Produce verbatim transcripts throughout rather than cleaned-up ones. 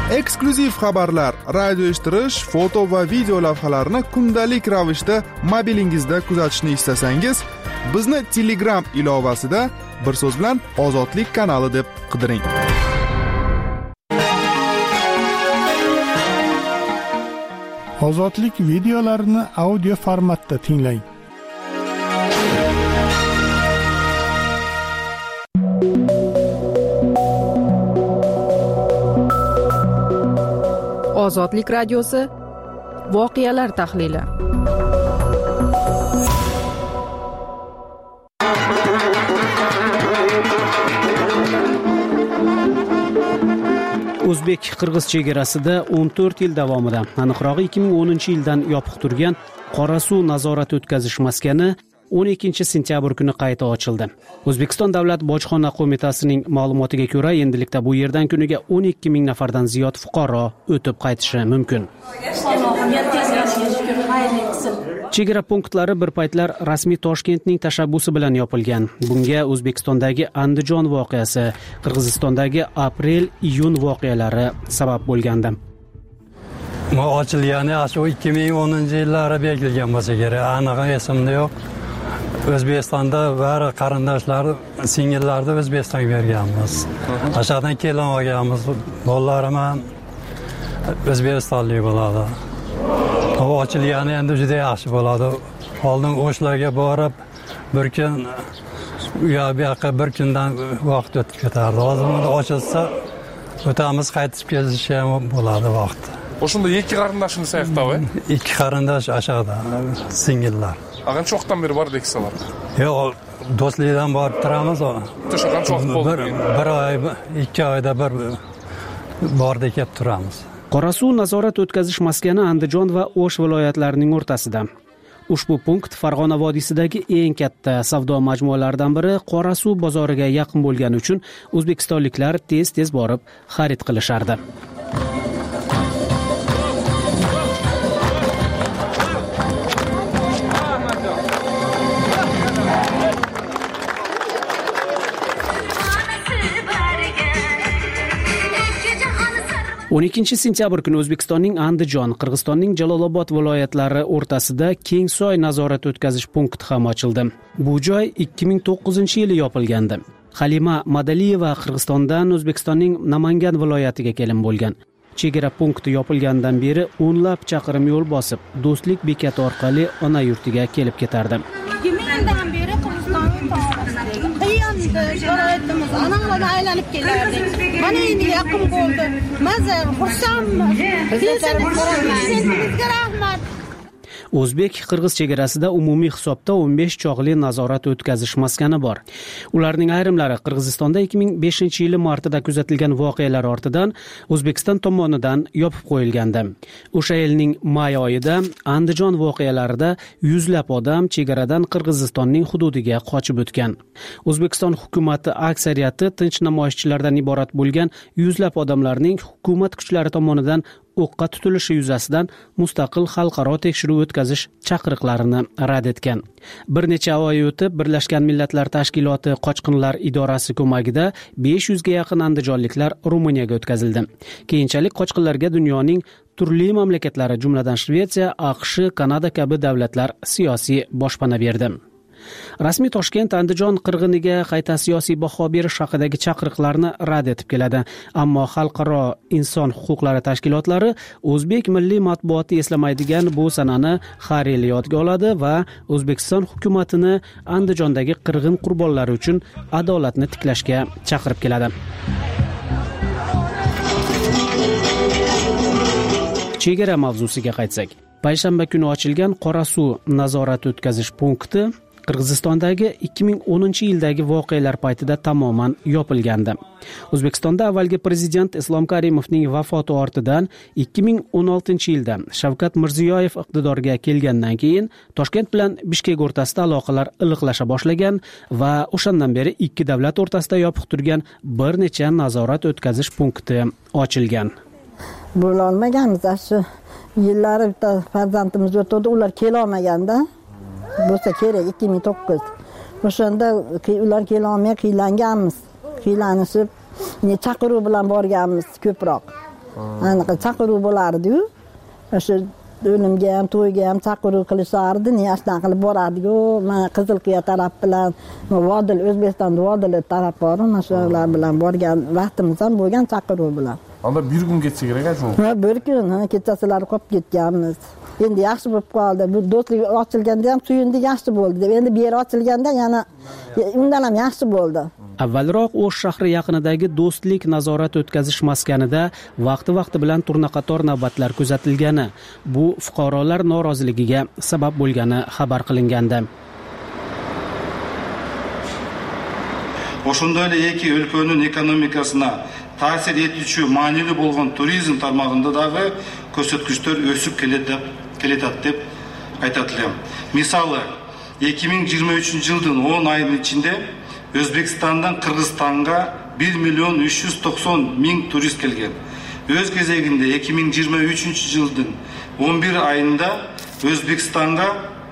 Eksklyuziv xabarlar, radio eshittirish, foto va video lavhalarni kundalik ravishda mobilingizda kuzatishni istasangiz, bizni Telegram ilovasida bir so'z bilan Ozodlik kanali deb qidiring. Ozodlik videolarini audio formatda tinglang. Ozodlik radiosi voqealar tahlili. O'zbek-Qirg'iz chegarasida o'n to'rt yil davomida, aniqrog'i ikki ming o'ninchi yildan yopiq turgan Qorasuv nazorat o'tkazish maskani o'n ikkinchi sentyabr kuni qayta ochildi. O'zbekiston Davlat bojxona qo'mitasining ma'lumotiga ko'ra, endilikda bu yerdan kuniga o'n ikki ming nafardan ziyod fuqaro o'tib qaytishi mumkin. Chegara punktlari bir paytlar rasmiy Toshkentning tashabbusi bilan yopilgan. Bunga O'zbekistondagi Andijon voqeasi, Qirg'izistondagi aprel-iyun voqealari sabab bo'lgandi. Bu ochilgani shu ikki ming o'ninchi yillarda belgilangan bo'lsa kerak, aniq esimda yo'q. O'zbekistonda bari qarindoshlar, singillarni O'zbekistonga berganmiz. Aşağıdan kelin olganmiz. Bolalarim ham O'zbekistonlik bo'ladi. Bu ochilgani endi juda yaxshi bo'ladi. Oldin o'shlarga borib, bir kun u yoqqa bir kundan vaqt o'tib ketardi. Hozir bunda ochilsa, o'tamiz, qaytib kelish ham bo'ladi vaqt. O'shunda ikki qarindoshni sayqtavay? Ikki qarindosh aşağıda, singillar. Qancha vaqtdan beri bor deksalar? Yo'q, do'stlikdan borib turamiz. O'sha qancha vaqt bo'ldi? Bir oy, ikki oyda bir borda kelib turamiz. Qorasuv nazorat o'tkazish maskani Andijon va O'sh viloyatlarining o'rtasida. Ushbu punkt Farg'ona vodiysidagi eng katta savdo majmualaridan biri Qorasuv bozoriga yaqin bo'lgani uchun o'zbekistonliklar tez-tez borib xarid qilishardi. o'n ikkinchi sentyabr kuni O'zbekistonning Andijon, Qirg'izistonning Jalolobod viloyatlari o'rtasida Kengsoy nazorat o'tkazish punkti ham ochildi. Bu joy ikki ming to'qqizinchi yili yopilgandi. Halima Madaliyeva Qirg'izistondan O'zbekistonning Namangan viloyatiga kelin bo'lgan. Chegara punkti yopilgandan beri o'nlab chaqirim yo'l bosib, Do'stlik bekati orqali ona yurtiga kelib ketardi. Yildan beri Qirg'izistonning tomonidagi qiyondi, sharoitimiz anadan aylanib kelardik. Mana endi yaqin bo'ldi. Mazar, xursandman. Bizga rahmat. O'zbek-Qirg'iz chegarasida umumiy hisobda o'n besh chog'li nazorat o'tkazish maskani bor. Ularning ayrimlari Qirg'izistonda ikki ming beshinchi yili martida kuzatilgan voqealar ortidan O'zbekiston tomonidan yopib qo'yilgandi. O'sha yilning may oyida Andijon voqealarida yuzlab odam chegaradan Qirg'izistonning hududiga qochib o'tgan. O'zbekiston hukuumati aksariyati tinch namoyishchilardan iborat bo'lgan yuzlab odamlarning hukumat kuchlari tomonidan o'qqa tutilishi yuzasidan mustaqil xalqaro tekshiruv o'tkazish chaqiriqlarini rad etgan. Bir necha oy o'tib, Birlashgan Millatlar Tashkiloti qochqinlar idorasi ko'magida besh yuzga yaqin andijonliklar Ruminiyaga o'tkazildi. Keyinchalik qochqinlarga dunyoning turli mamlakatlari, jumladan Shvetsiya, AQSh, Kanada kabi davlatlar siyosiy boshpana berdi. Rasmiy Toshkent Andijon qirg'iniga qayta siyosiy baho berish haqidagi chaqiriqlarni rad etib keladi. Ammo xalqaro inson huquqlari tashkilotlari o'zbek milliy matbuoti eslamaydigan bu sanani har yil yodga oladi va O'zbekiston hukumatini Andijondagi qirg'in qurbonlari uchun adolatni tiklashga chaqirib keladi. Chegara mavzusiga qaytsak, payshanba kuni ochilgan Qorasuv nazorat o'tkazish punkti Qirg'izistondagi ikki ming o'ninchi yildagi voqealar paytida tamoman yopilgandi. O'zbekistonda avvalgi prezident Islom Karimovning vafoti ortidan ikki ming o'n oltinchi yilda Shavkat Mirziyoyev iqtidorga kelgandan keyin Toshkent bilan Bishkek o'rtasida aloqalar iliqlasha boshlagan va o'shandan beri ikki davlat o'rtasida yopiq turgan bir necha nazorat o'tkazish punkti ochilgan. Bo'la olmaganmiz, shu yillari bitta farzandimiz o'tdi, ular kela olmaganda bo'lsa kerak ikki ming to'qqiz. O'shanda ular kela olmay qiylanganmiz. Qiylanishib, chaqiruv bilan borganmiz ko'proq. aniq chaqiruv bo'lardi-yu. O'sha o'limga ham, to'yga ham chaqiruv qilishardi, niyashdan qilib borardi-yu. Mana Qizilqiya taraf bilan, Vodil, O'zbekiston Vodil taraf bor, mana shular bilan borgan vaqtimiz ham bo'lgan chaqiruv bilan. Anda bir kun ketsa kerak aytdim. Ha, bir kun, kechasilar qolib ketganmiz. Endi yaxshi bo'lib qoldi. Bu do'stlik ochilganda ham suyundi, yaxshi bo'ldi deb. Endi bu yer ochilganda yana undan ham yaxshi bo'ldi. Avvalroq O'sh shahri yaqinidagi Do'stlik nazorat o'tkazish maskanida vaqti-vaqti bilan turnaqator navbatlar kuzatilgani, bu fuqarolar noroziligiga sabab bo'lgani xabar qilingandi. Ошондой эле эки өлкөнүн экономикасына таасир этүүчү маанилүү болгон туризм тармагында дагы көрсөткүчтөр өсүп келет деп айтат элем. Мисалы, эки миң жыйырма үчүнчү жылдын он айынын ичинде Өзбекстандан Кыргызстанга bir milyon üç yüz doksan ming turist kelген. Өз кезегинде эки миң жыйырма үчүнчү жылдын он bir айында Өзбекстанга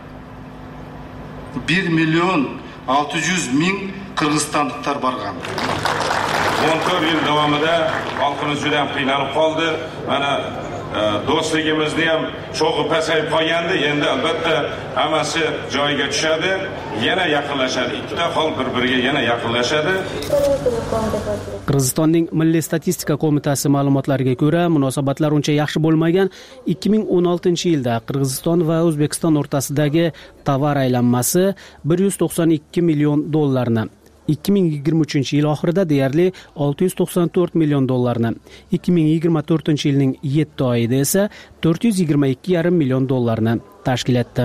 bir milyon altı yüz ming Kırgızstanlıklar bargan. on to'rt yil davomida xalqimiz juda ham qiynalib qoldi. Mana do'stligimizni ham cho'g'i pasayib qolgandi. Endi albatta hammasi joyiga tushadi, yana yaqinlashadi. Ikkita xalq bir-biriga yana yaqinlashadi. Qirg'izistonning Milliy statistika qo'mitasi ma'lumotlariga ko'ra, munosabatlar uncha yaxshi bo'lmagan. ikki ming o'n oltinchi yilda Qirg'iziston va O'zbekiston o'rtasidagi tovar aylanmasi bir yuz to'qson ikki million dollarni, ikki ming yigirma uchinchi yil oxirida deyarli olti yuz to'qson to'rt million dollarni, ikki ming yigirma to'rtinchi yilning yetti oyida esa to'rt yuz yigirma ikki yarim million dollarni tashkil etdi.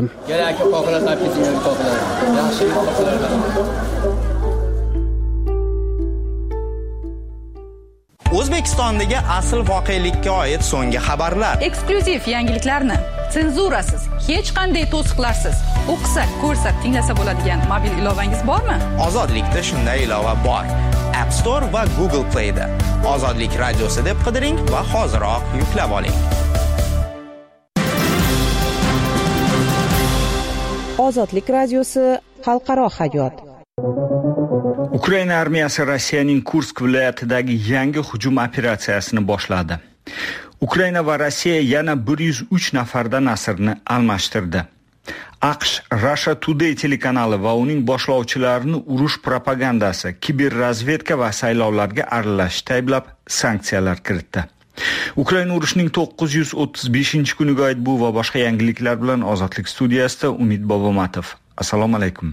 O'zbekistondagi asl voqelikka oid so'nggi xabarlar, eksklyuziv yangiliklarni senzurasiz, hech qanday to'siqlarsiz o'qisak, ko'rsak, tinglasa bo'ladigan mobil ilovangiz bormi? Ozodlikda shunday ilova bor. App Store va Google Play da Ozodlik radiosi deb qidiring va hoziroq yuklab oling. Ozodlik radiosi xalqaro hayot. Ukraina armiyasi Rossiyaning Kursk viloyatidagi yangi hujum operatsiyasini boshladi. Ukraina va Rossiya yana bir yuz uch nafardan asirni almashtirdi. AQSh Russia Today telekanali va uning boshlovchilarini urush propagandasi, kiberrazvedka va saylovlarga aralashishda ayblab sanksiyalar kiritdi. Ukraina urushining to'qqiz yuz o'ttiz beshinchi kuniga oid bu va boshqa yangiliklar bilan Ozodlik studiyasida Umid Bobomatov. Assalomu alaykum.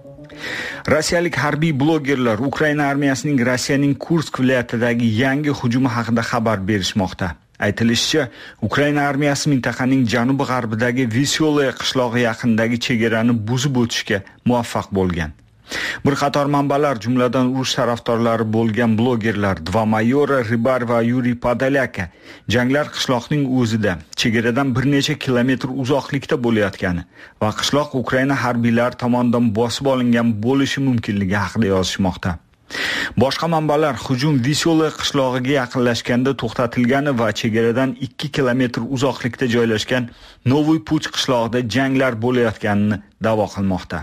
Rossiyalik harbiy blogerlar Ukraina armiyasining Rossiyaning Kursk viloyatidagi yangi hujumi haqida xabar berishmoqda. Aytilishicha, Ukraina armiyasi mintaqaning janubi-g'arbidagi Veselaya qishlog'i yaqinidagi chegarani buzib o'tishga muvaffaq bo'lgan. Bir qator manbalar, jumladan urush tarafdorlari bo'lgan blogerlar Dvamayora Ribar va Yuriy Podolyaka janglar qishloqning o'zida, chegaradan bir necha kilometr uzoqlikda bo'layotgani va qishloq Ukraina harbiylari tomonidan bosib olingan bo'lishi mumkinligi haqida yozishmoqda. Boshqa manbalar hujum Veselaya qishlog'iga yaqinlashganda to'xtatilgani va chegaradan ikki kilometr uzoqlikda joylashgan Novoy Puch qishlog'ida janglar bo'layotganini da'vo qilmoqda.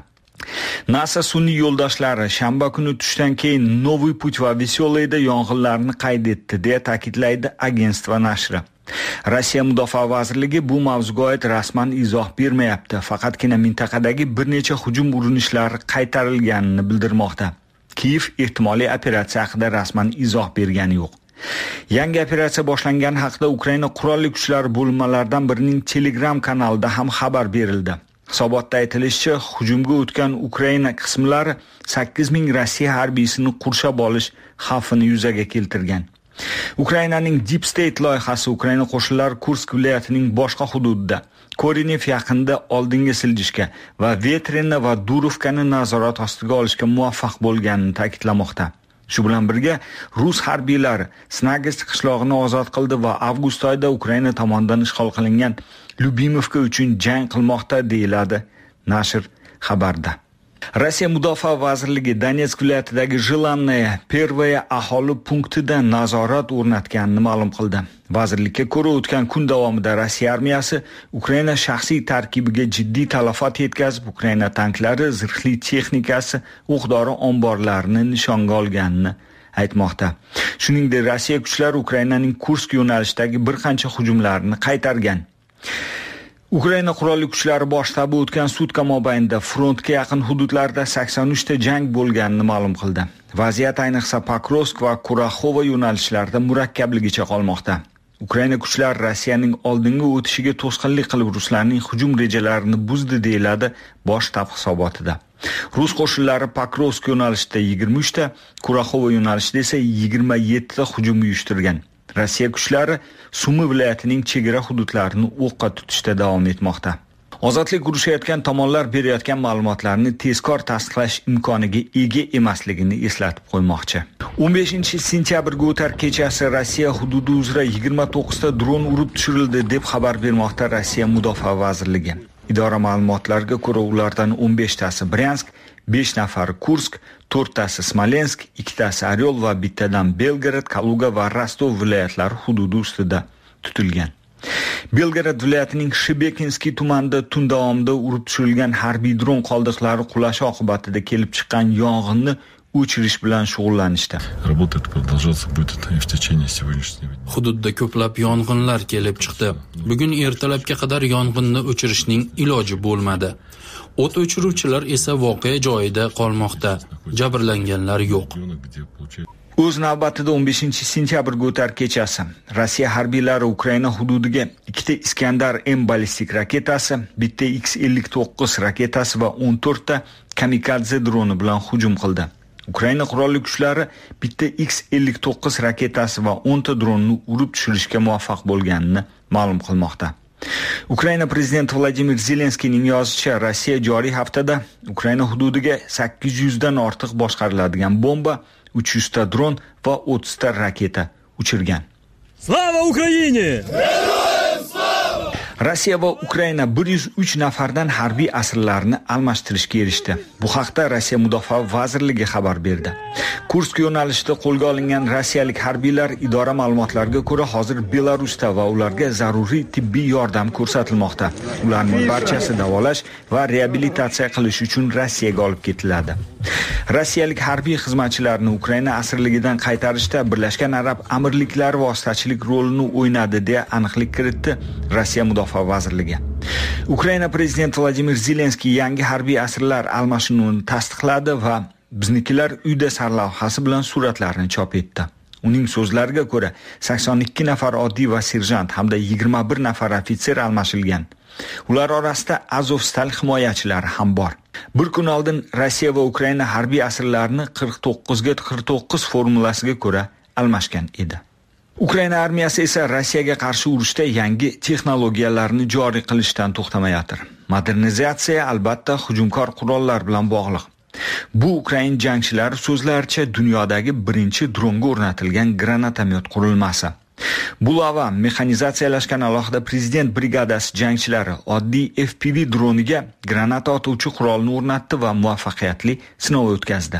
NASA sun'iy yo'ldoshlari shanba kuni tushdan keyin Novoy Puch va Veselayada yong'inlarni qayd etdi, deya ta'kidlaydi agentство nashri. Rossiya Mudofaa vazirligi bu mavzuga oid rasman izoh bermayapti, faqatgina mintaqadagi bir necha hujum urinishlari qaytarilganini bildirmoqda. Kiyev ehtimoliy operatsiya haqida rasman izoh bergani yo'q. Yangi operatsiya boshlangan haqida Ukraina qurolli kuchlari bo'linmalaridan birining Telegram kanalida ham xabar berildi. Hisobotda aytilishicha, hujumga o'tgan Ukraina qismlari sakkiz ming Rossiya harbiysini qurshab olish xavfini yuzaga keltirgan. Ukrainaning Deep State loyihasi Ukraina qo'shinlari Kursk viloyatining boshqa hududida Korinev yaqinida oldinga siljishga va Vetrena va Durovkani nazorat ostiga olishga muvaffaq bo'lganini ta'kidlamoqda. Shu bilan birga rus harbiylari Snagets qishlog'ini ozod qildi va avgust oyida Ukraina tomonidan ishg'ol qilingan Lyubimovka uchun jang qilmoqda, deyiladi nashr xabarda. Rossiya Mudofaa vazirligi Donetsk viloyatidagi Jilanaya Pervaya aholi punktida nazorat o'rnatganini ma'lum qildi. Vazirlikka ko'ra, o'tgan kun davomida Rossiya armiyasi Ukraina shaxsiy tarkibiga jiddiy talafot yetkazib, Ukraina tanklari, zirhli texnikasi, o'q-dori omborlarini nishonga olganini aytmoqda. Shuningdek, Rossiya kuchlari Ukrainaning Kursk yo'nalishidagi bir qancha hujumlarni qaytargan. Ukraina qurolli kuchlari bosh shtabi o'tgan sutka mobaynida frontga yaqin hududlarda sakson uch ta jang bo'lganini ma'lum qildi. Vaziyat ayniqsa Pokrovsk va Kuraxova yo'nalishlarida murakkabligicha qolmoqda. Ukraina kuchlari Rossiyaning oldinga o'tishiga to'sqinlik qilib Ruslarning hujum rejalarini buzdi deyiladi bosh shtab hisobotida. Rus qo'shinlari Pokrovsk yo'nalishida yigirma uch ta, Kuraxova yo'nalishida esa yigirma yetti ta hujum uyushtirgan. Rossiya kuchlari Sumi viloyatining chegara hududlarini o'qqa tutishda davom etmoqda. Ozodlik urushayotgan tomonlar berayotgan ma'lumotlarni tezkor tasdiqlash imkoniga ega emasligini eslatib qo'ymoqchi. o'n beshinchi sentyabrga o'tar kechasi Rossiya hududi uzra yigirma to'qqiz ta dron urib tushirildi deb xabar bermoqda Rossiya Mudofaa vazirligi. Idora ma'lumotlariga ko'ra ulardan o'n besh tasi Bryansk, besh nafari Kursk, to'rt tasi Smolensk, ikki tasi Oryol va bittadan Belgorod, Kaluga va Rostov viloyatlari hududi ustida tutilgan. Belgorod viloyatining Shibekinskiy tumanida tun davomida urib tushirilgan harbiy dron qoldiqlari qulashi oqibatida kelib chiqqan yong'inni o'chirish bilan shug'ullanishdi. Hududda ko'plab yong'inlar kelib chiqdi. Bugun ertalabga qadar yong'inni o'chirishning iloji bo'lmadi. O't o'chiruvchilar esa voqea joyida qolmoqda. Jabrlanganlar yo'q. O'z navbatida o'n beshinchi sentyabrga o'tar kechasi Rossiya harbiylari Ukraina hududiga ikkita Iskandar M ballistik raketasi, bitta X ellik to'qqiz raketasi va o'n to'rt ta kamikadze droni bilan hujum qildi. Ukraina qurolli kuchlari bitta X ellik to'qqiz raketasi va o'n ta dronni urib tushirishga muvaffaq bo'lganini ma'lum qilmoqda. Ukraina prezidenti Vladimir Zelenskiyning yozishicha, Rossiya joriy haftada Ukraina hududiga sakkiz yuz dan ortiq boshqariladigan bomba, uch yuz ta dron va o'ttiz ta raketa uchirgan. Slava Ukraine! Rossiya va Ukraina bir yuz uch nafardan harbiy asirlarni almashtirishga erishdi. Bu haqda Rossiya Mudofaa vazirligi xabar berdi. Kursk yo'nalishida qo'lga olingan rossiyalik harbiylar idora ma'lumotlariga ko'ra hozir Belarusda va ularga zaruriy tibbiy yordam ko'rsatilmoqda. Ularning barchasi davolash va reabilitatsiya qilish uchun Rossiyaga olib ketiladi. Rossiyalik harbiy xizmatchilarni Ukraina asirligidan qaytarishda Birlashgan Arab Amirliklari vositachilik rolini o'ynadi deya aniqlik kiritdi Rossiya Mudofaa vazirligi. Ukraina prezidenti Vladimir Zelenskiy yangi harbiy asirlar almashinuvini tasdiqladi va biznikilar uyda sarlavhasi bilan suratlarni chop etdi. Uning so'zlariga ko'ra, sakson ikki nafar oddiy va serjant hamda yigirma bir nafar ofitser almashilgan. Ular orasida Azovstal himoyachilari ham bor. Bir kun oldin Rossiya va Ukraina harbiy asirlarini qirq to'qqiz ga qirq to'qqiz formulasiga ko'ra almashgan edi. Ukraina armiyasi esa Rossiyaga qarshi urushda yangi texnologiyalarni joriy qilishdan to'xtamayotir. Modernizatsiya albatta hujumkor qurollar bilan bog'liq. Bu Ukraina jangchilari so'zlaricha dunyodagi birinchi dronga o'rnatilgan granatomyot qurilmasi. Bulava mexanizatsiyalashgan alohida prezident brigadasi jangchilari oddiy F P V droniga granata otuvchi qurolni o'rnatdi va muvaffaqiyatli sinov o'tkazdi.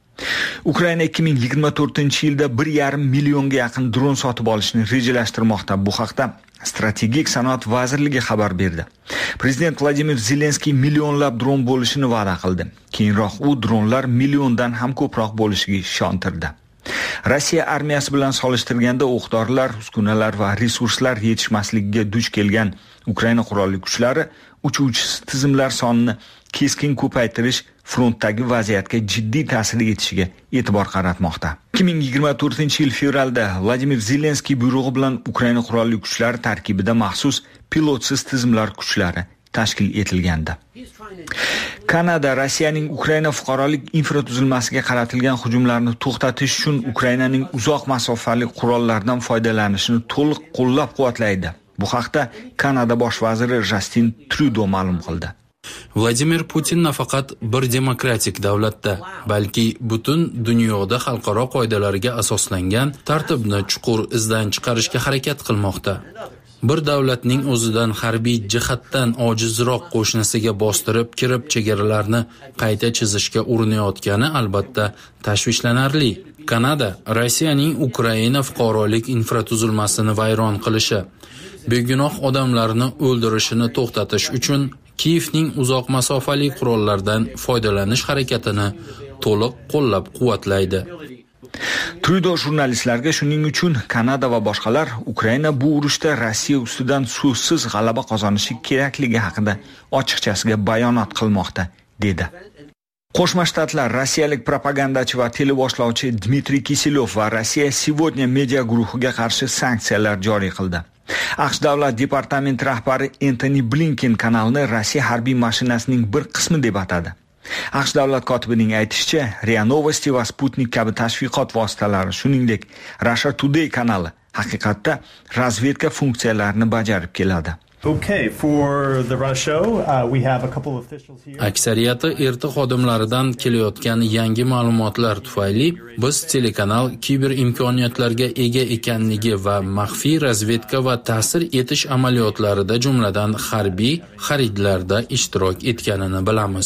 Ukraina ikki ming yigirma to'rtinchi yilda bir yarim millionga yaqin dron sotib olishni rejalashtirmoqda. Bu haqda Strategik sanoat vazirligi xabar berdi. Prezident Vladimir Zelenskiy millionlab dron bo'lishini va'da qildi. Keyinroq u dronlar milliondan ham ko'proq bo'lishiga ishontirdi. Rossiya armiyasi bilan solishtirganda o'q-dorilar, uskunalar va resurslar yetishmasligiga duch kelgan Ukraina qurolli kuchlari uchuvchi tizimlar sonini keskin ko'paytirish frontdagi vaziyatga jiddiy ta'sir etishiga e'tibor qaratmoqda. ikki ming yigirma to'rtinchi yil fevralda Vladimir Zelenskiy buyrug'i bilan Ukraina qurolli kuchlari tarkibida maxsus pilotsiz tizimlar kuchlari tashkil etilgandi. Kanada Rossiyaning Ukraina fuqarolik infratuzilmasiga qaratilgan hujumlarni to'xtatish uchun Ukrainaning uzoq masofali qurollardan foydalanishini to'liq qo'llab-quvvatlaydi. Bu haqda Kanada bosh vaziri Justin Trudeau ma'lum qildi. Vladimir Putin nafaqat bir demokratik davlatda, balki butun dunyoda xalqaro qoidalarga asoslangan tartibni chuqur izdan chiqarishga harakat qilmoqda. Bir davlatning o'zidan harbiy jihatdan ojizroq qo'shnisiga bostirib kirib chegaralarni qayta chizishga urinayotgani albatta tashvishlanarli. Kanada Rossiyaning Ukraina fuqarolik infratuzilmasini vayron qilishi, begunoh odamlarni o'ldirishini to'xtatish uchun Kiyevning uzoq masofali qurollardan foydalanish harakatini to'liq qo'llab-quvvatlaydi. Trudeau jurnalistlarga shuning uchun Kanada va boshqalar Ukraina bu urushda Rossiya ustidan so'zsiz g'alaba qozonishi kerakligi haqida ochiqchasiga bayonot qilmoqda, dedi. Qo'shma Shtatlar rossiyalik propagandachi va teleboshlovchi Dmitriy Kiselov va Rossiya Сегодня media guruhiga qarshi sanksiyalar joriy qildi. AQSh davlat departamenti rahbari Antony Blinken kanalni Rossiya harbiy mashinasining bir qismi deb atadi. AQSh davlat kotibining aytishicha, RIA Novosti va Sputnik kabi tashviqot vositalari, shuningdek Russia Today kanali haqiqatda razvedka funksiyalarini bajarib keladi. Okay, for the Rush show, uh, we have a couple of officials here. Aksariyati erta xodimlaridan kelayotgan yangi ma'lumotlar tufayli biz telekanal kiber imkoniyatlarga ega ekanligi va maxfiy razvedka va ta'sir etish amaliyotlarida, jumladan harbiy xaridlarda ishtirok etganini bilamiz.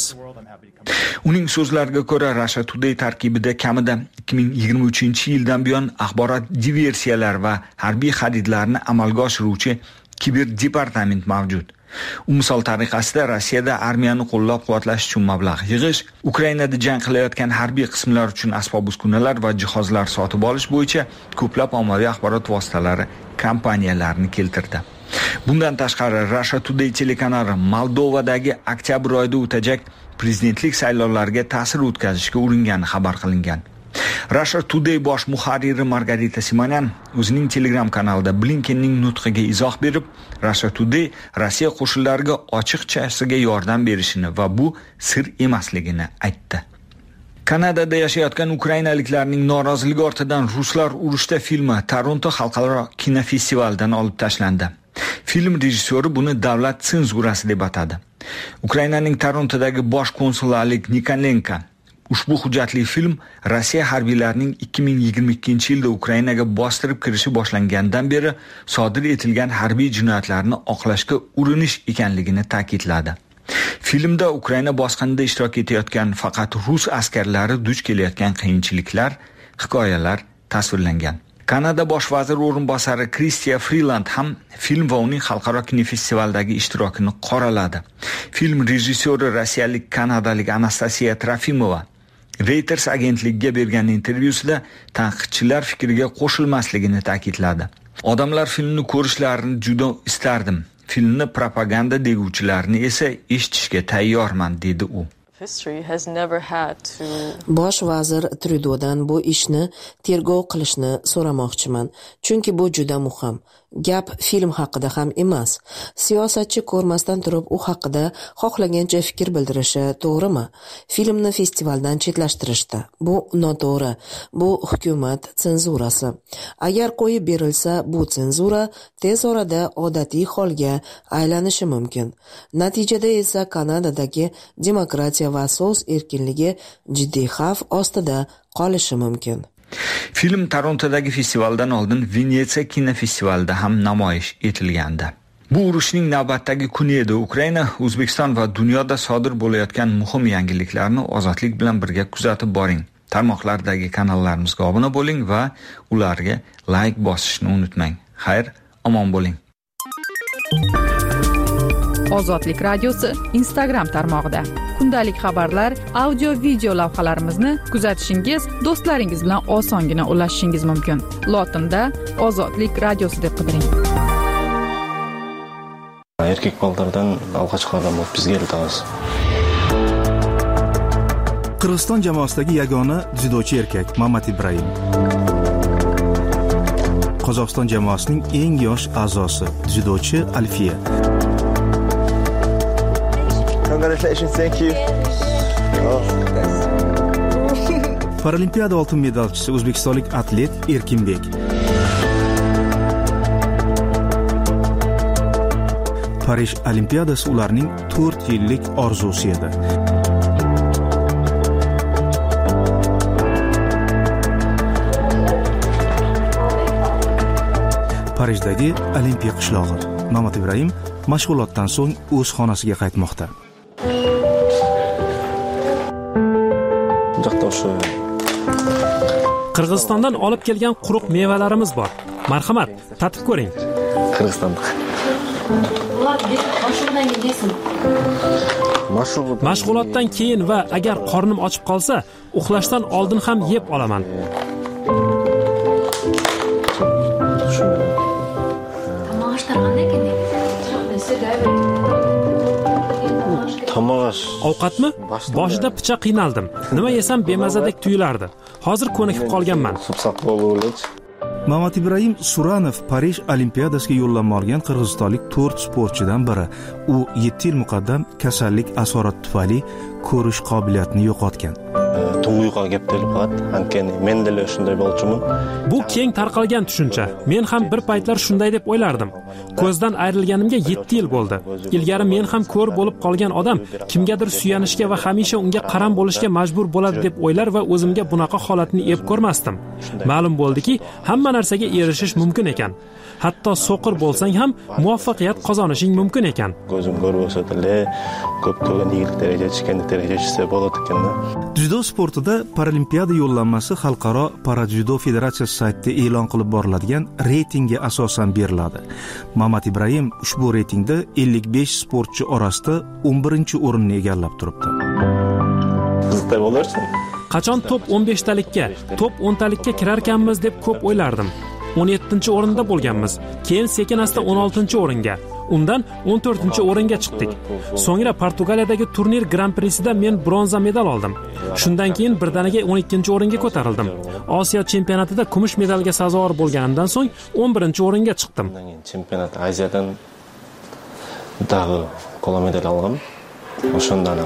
Uning so'zlariga ko'ra, Russia Today tarkibida kamida ikki ming yigirma uchinchi yildan buyon axborot diversiyalar va harbiy xaridlarni amalga oshiruvchi kiber departament mavjud. U misol tariqasida Rossiyada armiyani qo'llab-quvvatlash uchun mablag' yig'ish, Ukrainada jang qilayotgan harbiy qismlar uchun asbob-uskunalar va jihozlar sotib olish bo'yicha ko'plab ommaviy axborot vositalari kompaniyalarini keltirdi. Bundan tashqari, Russia Today telekanali Moldovadagi oktyabr oyida o'tajak prezidentlik saylovlariga ta'sir o'tkazishga uringani xabar qilingan. Russia Today bosh muharriri Margarita Simonyan o'zining Telegram kanalida Blinkenning nutqiga izoh berib, Russia Today Rossiya qo'shinlariga ochiqchasiga yordam berishini va bu sir emasligini aytdi. Kanadada yashayotgan ukrainaliklarning noroziligi ortidan Ruslar urushda filmi Toronto xalqaro kinofestivalidan olib tashlandi. Film rejissyori buni davlat senzurasi deb atadi. Ukrainaning Torontodagi bosh konsuli Oleg Nikolenko ushbu hujjatli film Rossiya harbiylarining ikki ming yigirma ikkinchi yilda Ukrainaga bostirib kirishi boshlangandan beri sodir etilgan harbiy jinoyatlarni oqlashga urinish ekanligini ta'kidladi. Filmda Ukraina bosqinida ishtirok etayotgan faqat rus askarlari duch kelayotgan qiyinchiliklar, hikoyalar tasvirlangan. Kanada bosh vazir o'rinbosari Chrystia Freeland ham film va uning xalqaro kinofestivaldagi ishtirokini qoraladi. Film rejissyori rossiyalik kanadalik Anastasiya Trofimova Reuters agentligiga bergan intervyusida tanqidchilar fikriga qo'shilmasligini ta'kidladi. Odamlar filmni ko'rishlarini juda istardim. Filmni propaganda deguvchilarni esa eshitishga tayyorman, dedi u. Bosh vazir Trudeaudan bu ishni tergov qilishni so'ramoqchiman, chunki bu juda muhim. Gap film haqida ham emas. Siyosatchi ko'rmasdan turib u haqida xohlagancha fikr bildirishi to'g'rimi? Filmni festivaldan chetlashtirishdi. Bu noto'g'ri. Bu hukumat senzurasi. Agar qo'yib berilsa, bu senzura tez orada odatiy holga aylanishi mumkin. Natijada esa Kanadadagi demokratiya va so'z erkinligi jiddiy xavf ostida qolishi mumkin. Film Torontodagi festivaldan oldin Venetsiya kinofestivalida ham namoyish etilgandi. Bu urushning navbatdagi kuni edi. Ukraina, O'zbekiston va dunyoda sodir bo'layotgan muhim yangiliklarni ozodlik bilan birga kuzatib boring. Tarmoqlardagi kanallarimizga obuna bo'ling va ularga like bosishni unutmang. Xayr, omon bo'ling. Ozodlik radiosi Instagram tarmog'ida. Kundalik xabarlar, audio video lavhalarimizni kuzatishingiz, do'stlaringiz bilan osongina ulashishingiz mumkin. Lotinda Ozodlik radiosi deb qidiring. Erkak bolalardan alqochlardan bo'lib bizga eltamiz. Qirg'iziston jamoasidagi yagona dzyudochi erkak Mamat Ibrahim. Qozog'iston jamoasining eng yosh a'zosi dzyudochi Alfiya. Congratulations, thank you. Oh, Paralimpiada oltin medalchisi o'zbekistonlik atlet Erkinbek. Parij Olimpiadasi ularning to'rt yillik orzusi edi. Parijdagi Olimpiya qishlog'i. Mamat Ibrahim mashg'ulotdan so'ng o'z xonasiga qaytmoqda. Qirg'izistondan olib kelgan quruq mevalarimiz bor. Marhamat, tatib ko'ring. Qirg'izistonda. Mashg'ulotdan keyin va agar qornim ochib qolsa, uxlashdan oldin ham yeb olaman. Ovqatmi? Boshida picha qiynaldim. Nima yesam bemazadek tuyulardi. Hozir ko'nikib qolganman. Mamat Ibrahim Suranov Parij Olimpiadasiga yo'llanma olgan qirg'izistonlik to'rt sportchidan biri. U yetti yil muqaddam kasallik asorati tufayli ko'rish qobiliyatini yo'qotgan. Tunguga kelib qoldi. Hankani men de shunday bo'lchiman. Bu keng tarqalgan tushuncha. Men ham bir paytlar shunday deb o'ylardim. Ko'zdan ayrilganimga yetti yil bo'ldi. Ilgari men ham ko'r bo'lib qolgan odam kimgadir suyanishga va hamisha unga qaram bo'lishga majbur bo'ladi deb o'ylar va o'zimga bunaqa holatni ep ko'rmasdim. Ma'lum bo'ldiki, hamma narsaga erishish mumkin ekan. Hatto so'qir bo'lsang ham muvaffaqiyat qozonishing mumkin ekan. Ko'zim ko'rsa-da, ko'p-ko'p yigitlar darajaga chiqqan darajasi bo'ladi ekanda. Dzyudo sportida Paralimpiada yo'llanmasi Xalqaro Paradzyudo Federatsiyasi saytida e'lon qilib boriladigan reytingga asosan beriladi. Mamat Ibrahim ushbu reytingda ellik besh sportchi orasida o'n birinchi o'rinni egallab turibdi. Qizda bo'larsan. Qachon top o'n besh talikka, top o'n talikka kirarkanmiz deb ko'p o'ylardim. o'n yettinchi o'rinda bo'lganmiz. Keyin sekin-asta o'n oltinchi o'ringa, undan o'n to'rtinchi o'ringa chiqdik. So'ngra Portugaliyadagi turnir Grand Prix'ida men bronza medal oldim. Shundan keyin birdaniga o'n ikkinchi o'ringa ko'tarildim. Osiyo chempionatida kumush medalga sazovor bo'lganimdan so'ng o'n birinchi o'ringa chiqdim. Chempionat Aziyadan dag'i qo'la medal oldim. O'shandan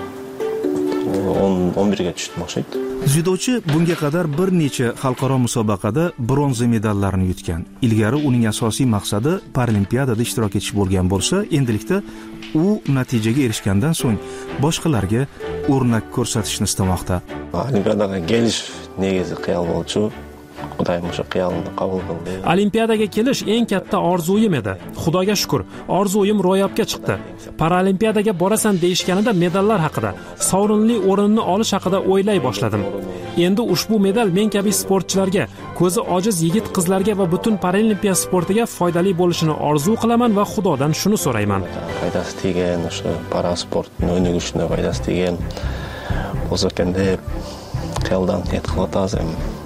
o'n birga tushdim o'xshaydi. Dzyudochi bunga qadar bir necha xalqaro musobaqada bronza medallarni yutgan. Ilgari uning asosiy maqsadi Paralimpiadada ishtirok etish bo'lgan bo'lsa, endilikda u natijaga erishgandan so'ng boshqalarga o'rnak ko'rsatishni istamoqda. Olimpiadaga kelish negizi qiyol bo'lchi. Xudoyim o'sha qiyolni qabul qildi. Olimpiadaga kelish eng katta orzuyim edi. Xudoga shukr, orzuyim ro'yobga chiqdi. Paralimpiadaga borasan deyishganida medallar haqida, sovrinli o'rinni olish haqida o'ylay boshladim. Endi ushbu medal men kabi sportchilarga, ko'zi ojiz yigit-qizlarga va butun paralimpiya sportiga foydali bo'lishini orzu qilaman va Xudodan shuni so'rayman. Foydasi tegan, o'sha parasportni o'ynagishni foydasi tegan bo'lsa ekan deb qiyoldan e'tiqodazim.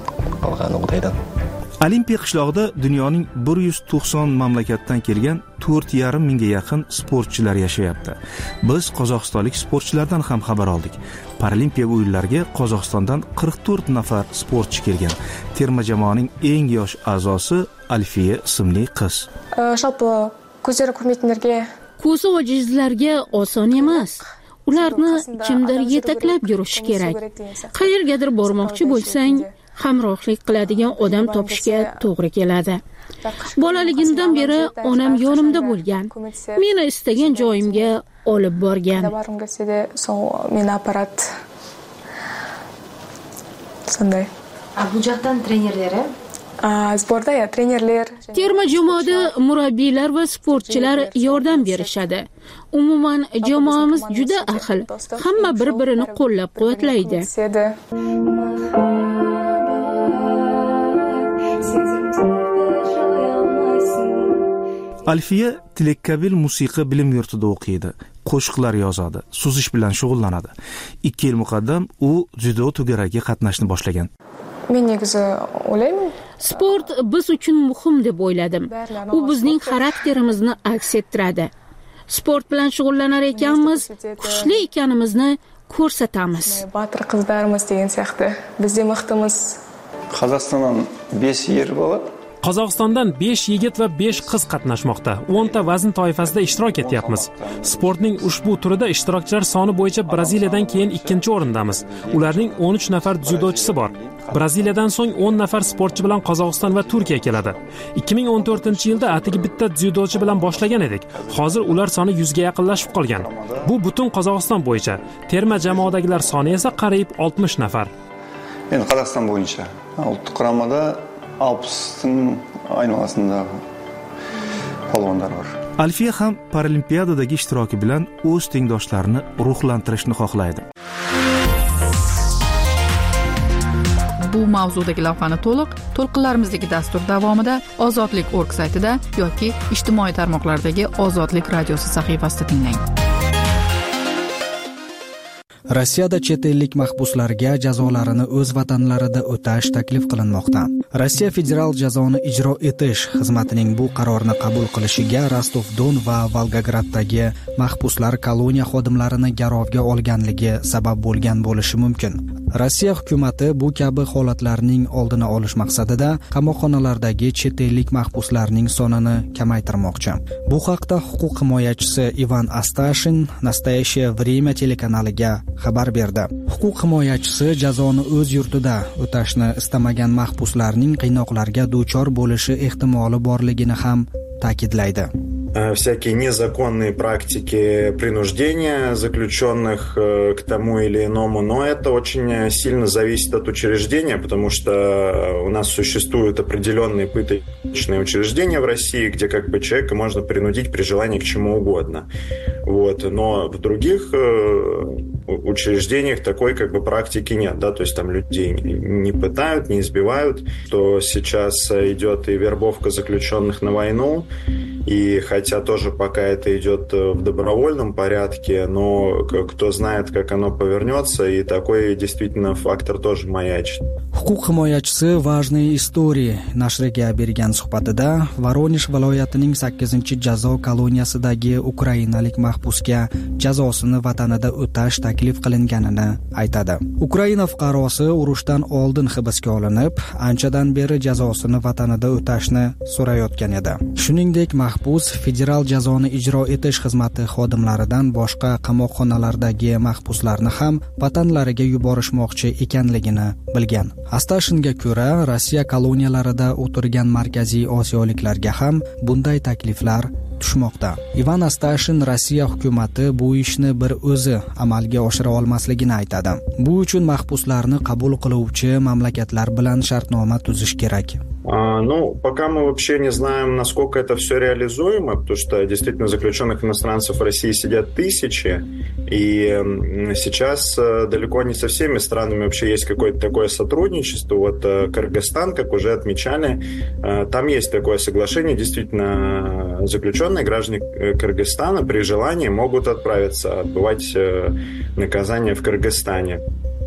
Olimpiya qishlog'ida dunyoning bir yuz to'qson mamlakatdan kelgan to'rt yarim mingga yaqin sportchilar yashayapti. Biz qozog'istonlik sportchilardan ham xabar oldik. Paralimpiya o'yinlariga Qozog'istondan qirq to'rt nafar sportchi kelgan. Terma jamoaning eng yosh a'zosi Alfiya ismli qiz. Shalpo ko'zlari ko'rmaydiganlarga, ko'zi ojizlarga oson emas. Ularni kimdir yetaklab yurishi kerak. Qayergadir bormoqchi bo'lsang, hamrohlik qiladigan odam topishga to'g'ri keladi. Bolaligimdan beri onam yonimda bo'lgan. Meni istagan joyimga olib borgan. Meni apparat. Shunday. Hujjatdan trenerlari? Sportda ya trenerlar. Terma jamoada murabbiylar va sportchilar yordam berishadi. Umuman jamoamiz juda ahil. Hamma bir-birini qo'llab-quvvatlaydi. Alfiya Tilakkabil musiqa bilim yurtida o'qiydi, qo'shiqlar yozadi, suzish bilan shug'ullanadi. ikki yil muqaddam u dzyudo tugaragiga qatnashni boshlagan. Men negizi o'ylayman, sport biz uchun muhim deb o'yladim. U bizning xarakterimizni aks ettiradi. Sport bilan shug'ullanar ekanmiz, kuchli ekanimizni ko'rsatamiz. Botir qizlarimiz degan siyoqda bizda maqtimiz. Qozog'istondan besh yer bo'ladi. Qozog'istondan besh yigit va besh qiz qatnashmoqda. o'n ta vazn toifasida ishtirok etyapmiz. Sportning ushbu turida ishtirokchilar soni bo'yicha Braziliyadan keyin ikkinchi o'rindamiz. Ularning o'n uch nafar dzyudochisi bor. Braziliyadan so'ng o'n nafar sportchi bilan Qozog'iston va Turkiya keladi. ikki ming o'n to'rtinchi yilda atigi bitta dzyudochi bilan boshlagan edik. Hozir ular soni yuzga yaqinlashib qolgan. Bu butun Qozog'iston bo'yicha. Terma jamoadagilar soni esa qariyb oltmish nafar. Endi Qozog'iston bo'yicha ultic quramada alpsning aynolasida polvonlar bor. Alfiya ham Paralimpiadadagi ishtiroki bilan o'z tengdoshlarini ruhlantirishni xohlaydi. Bu mavzudagi lavhani to'liq to'lqinlarimizdagi dastur davomida ozodlik org saytida yoki ijtimoiy tarmoqlardagi Ozodlik radiosi sahifasida tinglang. Rossiyada chet ellik mahbuslarga jazolarini o'z vatanlarida o'tash taklif qilinmoqda. Rossiya federal jazoni ijro etish xizmatining bu qarorni qabul qilishiga Rostov-Don va Volgograddagi mahbuslar koloniya xodimlarini garovga olganligi sabab bo'lgan bo'lishi mumkin. Rossiya hukumatı bu kabi holatlarning oldini olish maqsadida qamoqxonalardagi chet ellik mahbuslarning sonini kamaytirmoqchi. Bu haqda huquq himoyachisi Ivan Astashin Nastoящее время telekanaliga xabar berdi. Huquq himoyachisi jazoni o'z yurtida o'tashni istamagan mahbuslarning qiynoqlarga duchor bo'lishi ehtimoli borligini ham ta'kidlaydi. Всякие незаконные практики принуждения заключенных к тому или иному, но это очень сильно зависит от учреждения, потому что у нас существуют определенные пыточные учреждения в России, где как бы человека можно принудить при желании к чему угодно. Вот. Но в других учреждениях такой как бы практики нет, да, то есть там людей не пытают, не избивают, то сейчас идет и вербовка заключенных на войну, и хотя тоже пока это идет в добровольном порядке, но кто знает, как оно повернется, и такой действительно фактор тоже маячит. Huquq himoyachisi Важные истории nashriga bergan suhbatida Voronezh viloyatining sakkizinchi jazo koloniyasidagi ukrainalik mahbusga jazosini vatanida o'tash taklif qilinganini aytadi. Ukraina fuqarosi urushdan oldin hibsga olinib, anchadan beri jazosini vatanida o'tashni so'rayotgan edi. Shuningdek, mahbus federal jazoni ijro etish xizmati xodimlaridan boshqa qamoqxonalardagi mahbuslarni ham vatanlariga yuborishmoqchi ekanligini bilgan. Astashinga ko'ra, Rossiya koloniyalarida o'tirgan markaziy osiyoliklarga ham bunday takliflar tushmoqda. Ivan Astashin Rossiya hukumati bu ishni bir o'zi amalga oshira olmasligini aytadi. Bu uchun mahbuslarni qabul qiluvchi mamlakatlar bilan shartnoma tuzish kerak. А, ну, пока мы вообще не знаем, насколько это все реализуемо, потому что действительно заключенных иностранцев в России сидят тысячи, и сейчас далеко не со всеми странами вообще есть какое-то такое сотрудничество. Вот Кыргызстан, как уже отмечали, там есть такое соглашение, действительно заключенные граждане Кыргызстана при желании могут отправиться отбывать наказание в Кыргызстане.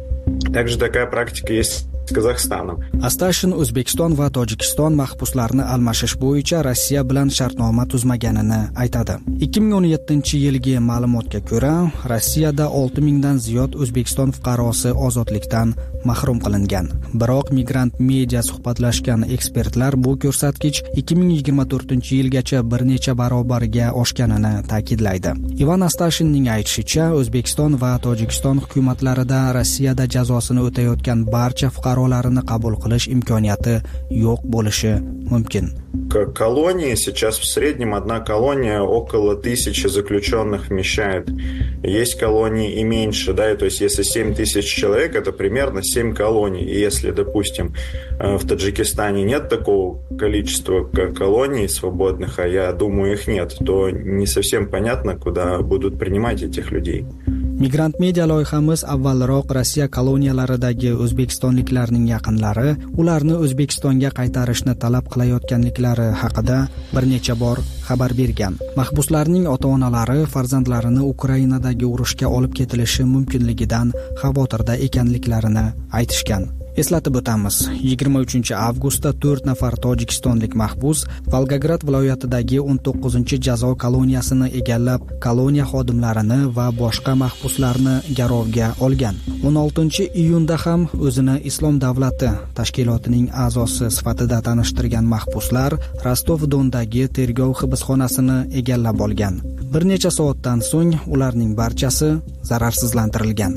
Также такая практика есть с Казахстаном. Astashin O'zbekiston va Tojikiston mahbuslarni almashish bo'yicha Rossiya bilan shartnoma tuzmaganini aytadi. ikki ming o'n yettinchi yilgi ma'lumotga ko'ra, Rossiyada olti mingdan ziyod O'zbekiston fuqarosi ozodlikdan mahrum qilingan. Biroq migrant media suhbatlashgan ekspertlar bu ko'rsatkich ikki ming yigirma to'rtinchi yilgacha bir necha barobarga oshganini ta'kidlaydi. Ivan Astashinning aytishicha, O'zbekiston va Tojikiston hukumatlarida Rossiyada jazosini o'tayotgan barcha fuqarolarini qabul qilish imkoniyati yo'q bo'lishi mumkin. К колонии сейчас в среднем одна колония около тысячи заключенных вмещает. Есть колонии и меньше, да, и то есть если семь тысяч человек, это примерно семь колоний. И если, допустим, в Таджикистане нет такого количества колоний свободных, а я думаю, их нет, то не совсем понятно, куда будут принимать этих людей. Migrant media loyihamiz avvalroq Rossiya koloniyalaridagi o'zbekistonliklarning yaqinlari ularni O'zbekistonga qaytarishni talab qilayotganliklari haqida bir necha bor xabar bergan. Mahbuslarning ota-onalari farzandlarini Ukrainadagi urushga olib ketilishi mumkinligidan xavotirda ekanliklarini aytishgan. Eslatib o'tamiz, yigirma uchinchi avgustda to'rt nafar tojikistonlik mahbus Volgograd viloyatidagi o'n to'qqizinchi jazo koloniyasini egallab, koloniya xodimlarini va boshqa mahbuslarni garovga olgan. o'n oltinchi iyunda ham o'zini Islom davlati tashkilotining a'zosi sifatida tanishtirgan mahbuslar Rostov-Dondagi tergov hibsxonasini egallab olgan. Bir necha soatdan so'ng ularning barchasi zararsizlantirilgan.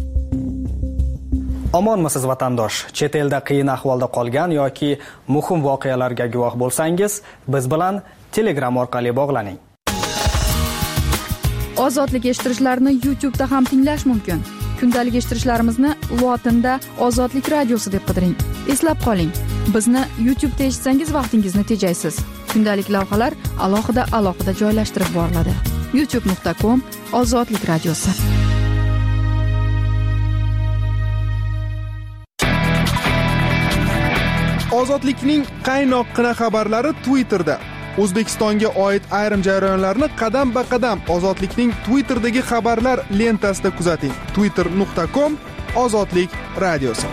Omonmisiz vatandosh? Chet elda qiyin ahvolda qolgan yoki muhim voqealarga guvoh bo'lsangiz, biz bilan Telegram orqali bog'laning. Ozodlik eshittirishlarni YouTube da ham tinglash mumkin. Kundalik eshittirishlarimizni lotinda Ozodlik radiosi deb qidiring. Eslab qoling, bizni YouTube da eshitsangiz vaqtingizni tejaysiz. Kundalik lavhalar alohida alohida joylashtirib boriladi. youtube nuqta com Ozodlik radiosi. Ozodlikning qaynoqqina xabarlari Twitterda. O'zbekistonga oid ayrim jarayonlarni qadam ba qadam Ozodlikning Twitter'dagi xabarlar lentasida kuzating. twitter nuqta com Ozodlik radiosi.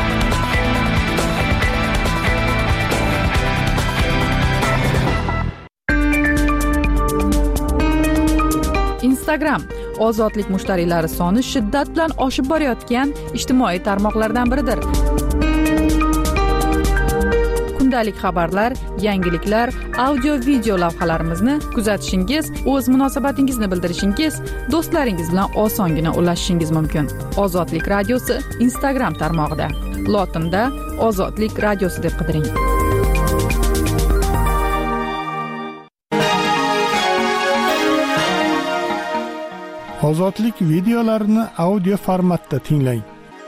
Instagram ozodlik mushtariylari soni shiddat bilan oshib borayotgan ijtimoiy tarmoqlardan biridir. Kundalik xabarlar, yangiliklar, audio video lavhalarimizni kuzatishingiz, o'z munosabatingizni bildirishingiz, do'stlaringiz bilan osongina ulashishingiz mumkin. Ozodlik radiosi Instagram tarmog'ida. Lotinda Ozodlik radiosi deb qidiring. Ozodlik videolarini audio formatda tinglang.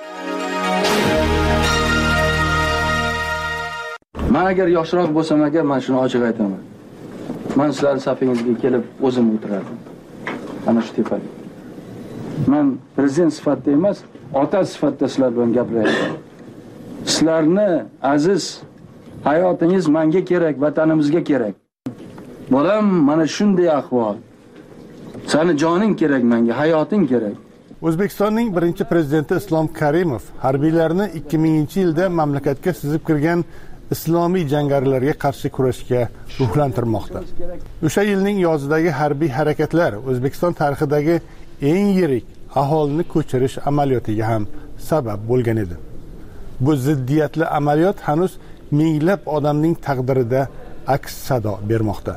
Men agar yoshroq bo'lsam agar, men shuni ochiq aytaman. Men sizlar safingizga kelib o'zim o'tirardim. Ana shu tepalik. Men prezident sifatida emas, ota sifatida sizlar bilan gapiryapman. Sizlarni aziz hayotingiz menga kerak, vatanimizga kerak. Bolam, mana shunday ahvol. Seni joning kerak menga, hayoting kerak. O'zbekistonning birinchi prezidenti Islom Karimov harbiylarni ikki minginchi yilda mamlakatga sizib kirgan islomiy jangarilarga qarshi kurashga ruhlantirmoqda. O'sha yilning yozidagi harbiy harakatlar O'zbekiston tarixidagi eng yirik aholini ko'chirish amaliyotiga ham sabab bo'lgan edi. Bu ziddiyatli amaliyot hanuz minglab odamning taqdirida aks sado bermoqda.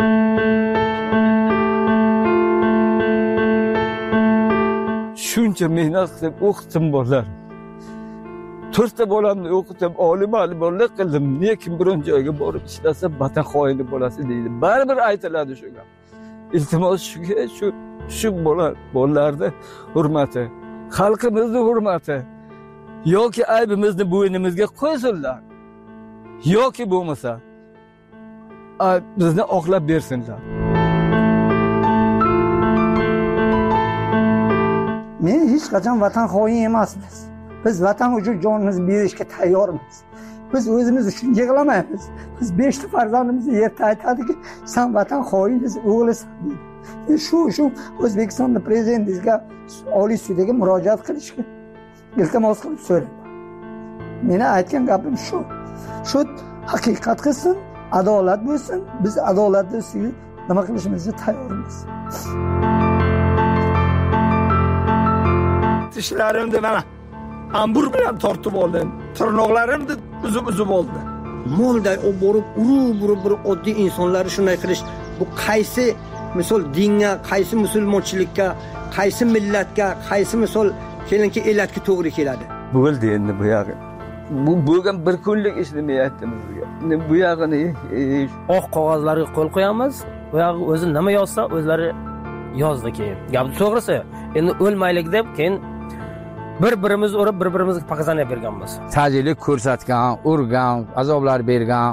Shuncha mehnat qilib o'qitim bolalar. To'rtta bolamni o'qitib, oliy ma'lumotlar qildim. Lekin biron joyga borib ishlasa, vatan xoini bo'lasi deydi. Baribir aytiladi shunga. Iltimos shuga, shu shu bola, bolalarning hurmati, xalqimizning hurmati yoki aybimizni bo'ynimizga qo'ysinlar. Yoki bo'lmasa, bizni oqlab bersinlar. Men hech qachon vatan xoin emasmiz. Biz vatan uchun jonimizni berishga tayyormiz. Biz o'zimiz uchun yig'lamaymiz. Biz beshta farzandimizni erta aytadiki, sen vatan xoinisan, o'g'lisan deydi. Shu shu O'zbekistonda prezidentimizga Oliy sudga murojaat qilishga iltimos qilib so'rayman. Meni aytgan gapim shu. Shu haqiqat qilsin, adolat bo'lsin. Biz adolatni ustiga nima qilishimizga tayyormiz. Tishlarimni mana ambur bilan tortib oldim. Tirnoqlarimni uzib-uzib oldi. Molday o borib, urib-urib bir oddiy insonlar shunday qilish, bu qaysi misol dinga, qaysi musulmonchilikka, qaysi millatga, qaysi misol kelinki elatga to'g'ri keladi. Bo'ldi endi bu yog'i. Bu bo'lgan bir kunlik ishni men aytdim sizga. Bu yog'ini oq qog'ozlarga qo'l qo'yamiz. Bu yog'i o'zi nima yozsa, o'zlari yozdi keyin. Gap to'g'risi. Endi o'lmaylik deb keyin bir-birimizni urib, bir-birimizga paqazanib berganmiz. Ta'jillik ko'rsatgan, urgan, azoblar bergan,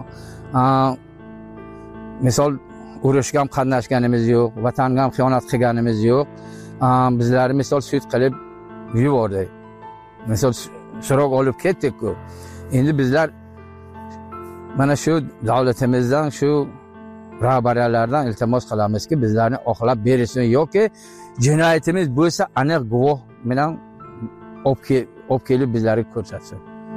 misol urushga ham qatnashganimiz yo'q, vatanga ham xiyonat qilganimiz yo'q. Bizlarni misol sud qilib yubordi. Misol so'roq olib ketdik-ku. Endi bizlar mana shu davlatimizdan, shu rahbariyatlardan iltimos qilamizki, bizlarni oqlab berishsin yoki jinoyatimiz bo'lsa aniq guvoh bilan olib kelib bizlarga ko'rsatsin.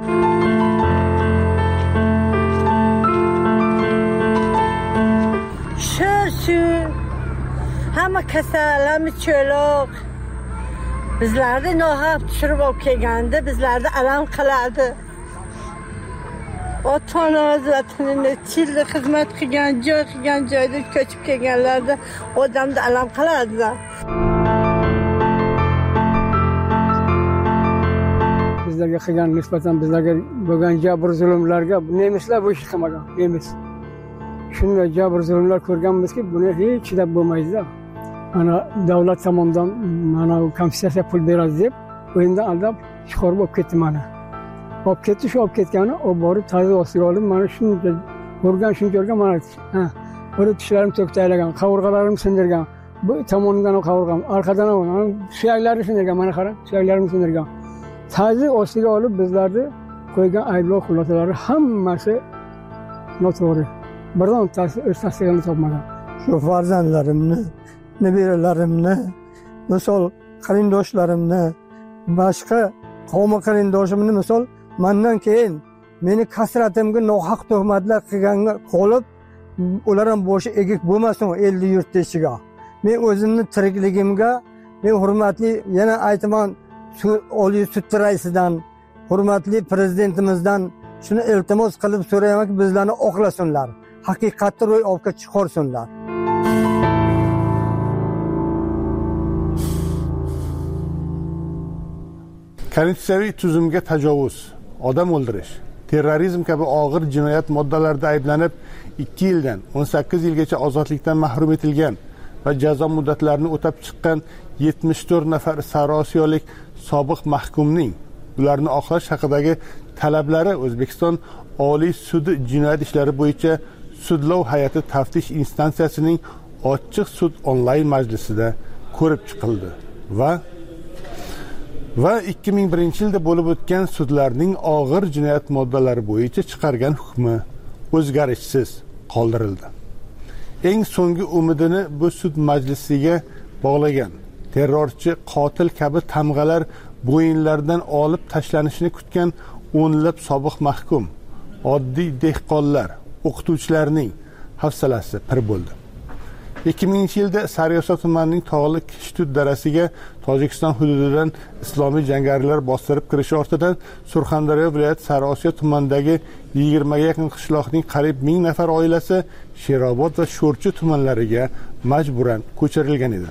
Shu shu hamma kasallarimiz cho'loq. Bizlarni nohaq tushirib olib kelganda bizlarni alam qiladi. Ota-onamiz vatanida chilli xizmat qilgan, joy qilgan joyda ko'chib kelganlarda odamni alam qiladilar. Bizlarga qilgan nisbatan bizlarga bo'lgan jabr zulmlarga nemislar bu ish qilmagan, nemis. Shunday jabr zulmlar ko'rganmizki, buni hech chidab bo'lmaydi-da. Ana davlat tomonidan mana kompensatsiya pul beradi deb, o'yindan aldab chiqarib olib ketdi mana. Olib ketdi, shu olib ketgani, o borib tazi ostiga olib, mana shuncha ko'rgan, shuncha ko'rgan mana ha, bir tishlarim to'ktaylagan, qavurg'alarim sindirgan. Bu tomonidan qavurg'am, arqadan ham suyaklarini sindirgan, mana qara, suyaklarimni sindirgan. Tazi ostiga olib bizlarni qo'ygan ayblov xulosalari hammasi noto'g'ri. birontasi o'z tasdig'ini topmagan. Shu farzandlarimni, nebiralarimni, misol qarindoshlarimni, boshqa qavm qarindoshimni misol mendan keyin meni kasratimga nohaq tuhmatlar qilganga qolib, ular ham boshi egik bo'lmasin elli yurt ichiga. Men o'zimni tirikligimga, men hurmatli yana aytaman Oliy sud raisidan, hurmatli prezidentimizdan shuni iltimos qilib so'raymanki, bizlarni oqlasinlar. Haqiqatni ro'yobga chiqarsinlar. Konstitutsiyaviy tuzumga tajovuz, odam o'ldirish, terrorizm kabi og'ir jinoyat moddalarida ayblanib ikki yildan o'n sakkiz yilgacha ozodlikdan mahrum etilgan va jazo muddatlarini o'tab chiqqan yetmish to'rt nafar sariosiyolik sobiq mahkumning ularni oqlash haqidagi talablari O'zbekiston Oliy sudi jinoyat ishlari bo'yicha sudlov hay'ati taftish instansiyasining ochiq sud onlayn majlisida ko'rib chiqildi va va ikki ming birinchi yilda bo'lib o'tgan sudlarning og'ir jinoyat moddalari bo'yicha chiqargan hukmi o'zgarishsiz qoldirildi. Eng so'nggi umidini bu sud majlisiga bog'lagan terrorchi, qotil kabi tamg'alar bo'yinlaridan olib tashlanishini kutgan o'nlab sobiq mahkum, oddiy dehqonlar, o'qituvchilarning hafsalasi pir bo'ldi. ikki minginchi yilda Sariyosha tumanining tog'li Kishtut darasiga Tojikiston hududidan islomiy jangarilar bostirib kirishi ortidan Surxondaryo viloyati Sariosiyo tumanidagi yigirmaga yaqin qishloqning qariyb ming nafar oilasi Sherobod va Sho'rchi tumanlariga majburan ko'chirilgan edi.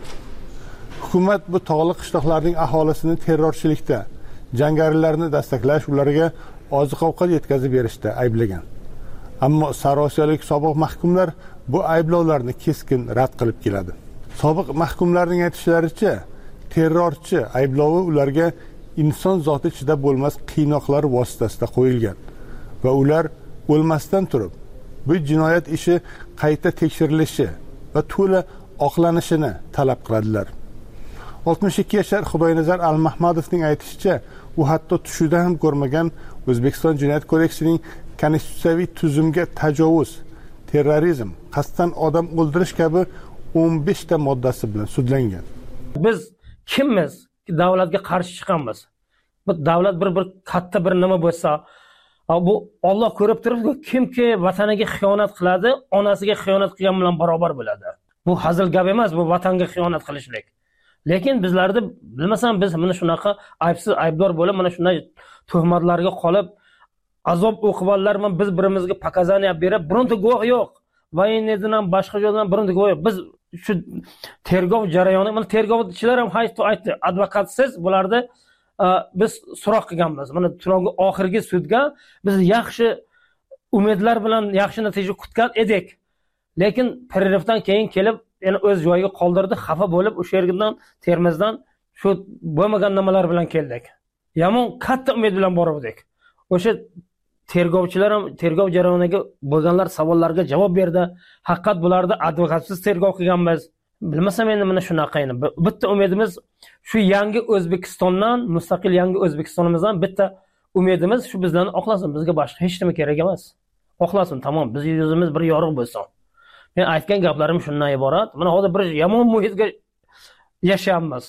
Hukumat bu tog'li qishloqlarning aholisini terrorchilikda, jangarilarni dastaklash, ularga oziq-ovqat yetkazib berishda ayblagan. Ammo Sariosiyolik sobiq mahkumlar bu ayblovlarni keskin rad qilib keladi. Sobiq mahkumlarning aytishlaricha, terrorchi ayblovi ularga inson zoti ichida bo'lmas qiynoqlar vositasida qo'yilgan va ular o'lmasdan turib bu jinoyat ishi qayta tekshirilishi va to'la oqlanishini talab qiladilar. oltmish ikki yashar Xudoynazar Al-Mahmadovning aytishicha, u hatto tushida ham ko'rmagan O'zbekiston Jinoyat kodeksining konstitutsiyaviy tuzumga tajovuz, terrorizm, qasddan odam o'ldirish kabi o'n besh ta moddasi bilan sudlangan. Biz kimmiz? Davlatga qarshi chiqamiz. Bu davlat bir bir katta bir nima bo'lsa, bu Alloh ko'rib turibdi, kimki vataniga xiyonat qiladi, onasiga xiyonat qilgan bilan barobar bo'ladi. Bu hazil gap emas, bu vatanga xiyonat qilishlik. Lekin bizlarda bilmasam biz mana shunaqa aybsiz aybdor bo'lib, mana shunday tuhmatlarga qolib azob uqubatlar bilan biz birimizga pokazaniya berib, bironta guvoh yo'q. Voyinnedan ham boshqa joydan bironta guvoh yo'q. Biz shu tergov jarayoni, mana tergovchilar ham aytdi, advokatsiz bularni biz so'roq qilganmiz. Mana so'roqning oxirgi sudga biz yaxshi umidlar bilan yaxshi natija kutgan edik. Lekin pererivdan keyin kelib, yana o'z joyiga qoldirdi, xafa bo'lib o'sha yerdan Termizdan shu bo'lmagan nimalar bilan keldik. Yomon katta umid bilan bordik. O'sha tergovchilar ham tergov jarayoniga bo'lganlar savollarga javob berdi. Haqiqat bularda advokatsiz tergov qilganmiz. Bilmasam endi mana shunaqa endi. Bitta umidimiz shu yangi O'zbekistondan, mustaqil yangi O'zbekistonimizdan bitta umidimiz shu bizlarni oqlasin. Bizga boshqa hech nima kerak emas. Oqlasin, tamom. Biz yuzimiz bir yorug' bo'lsin. Men aytgan gaplarim shundan iborat. Mana hozir bir yomon muhitga yashayapmiz.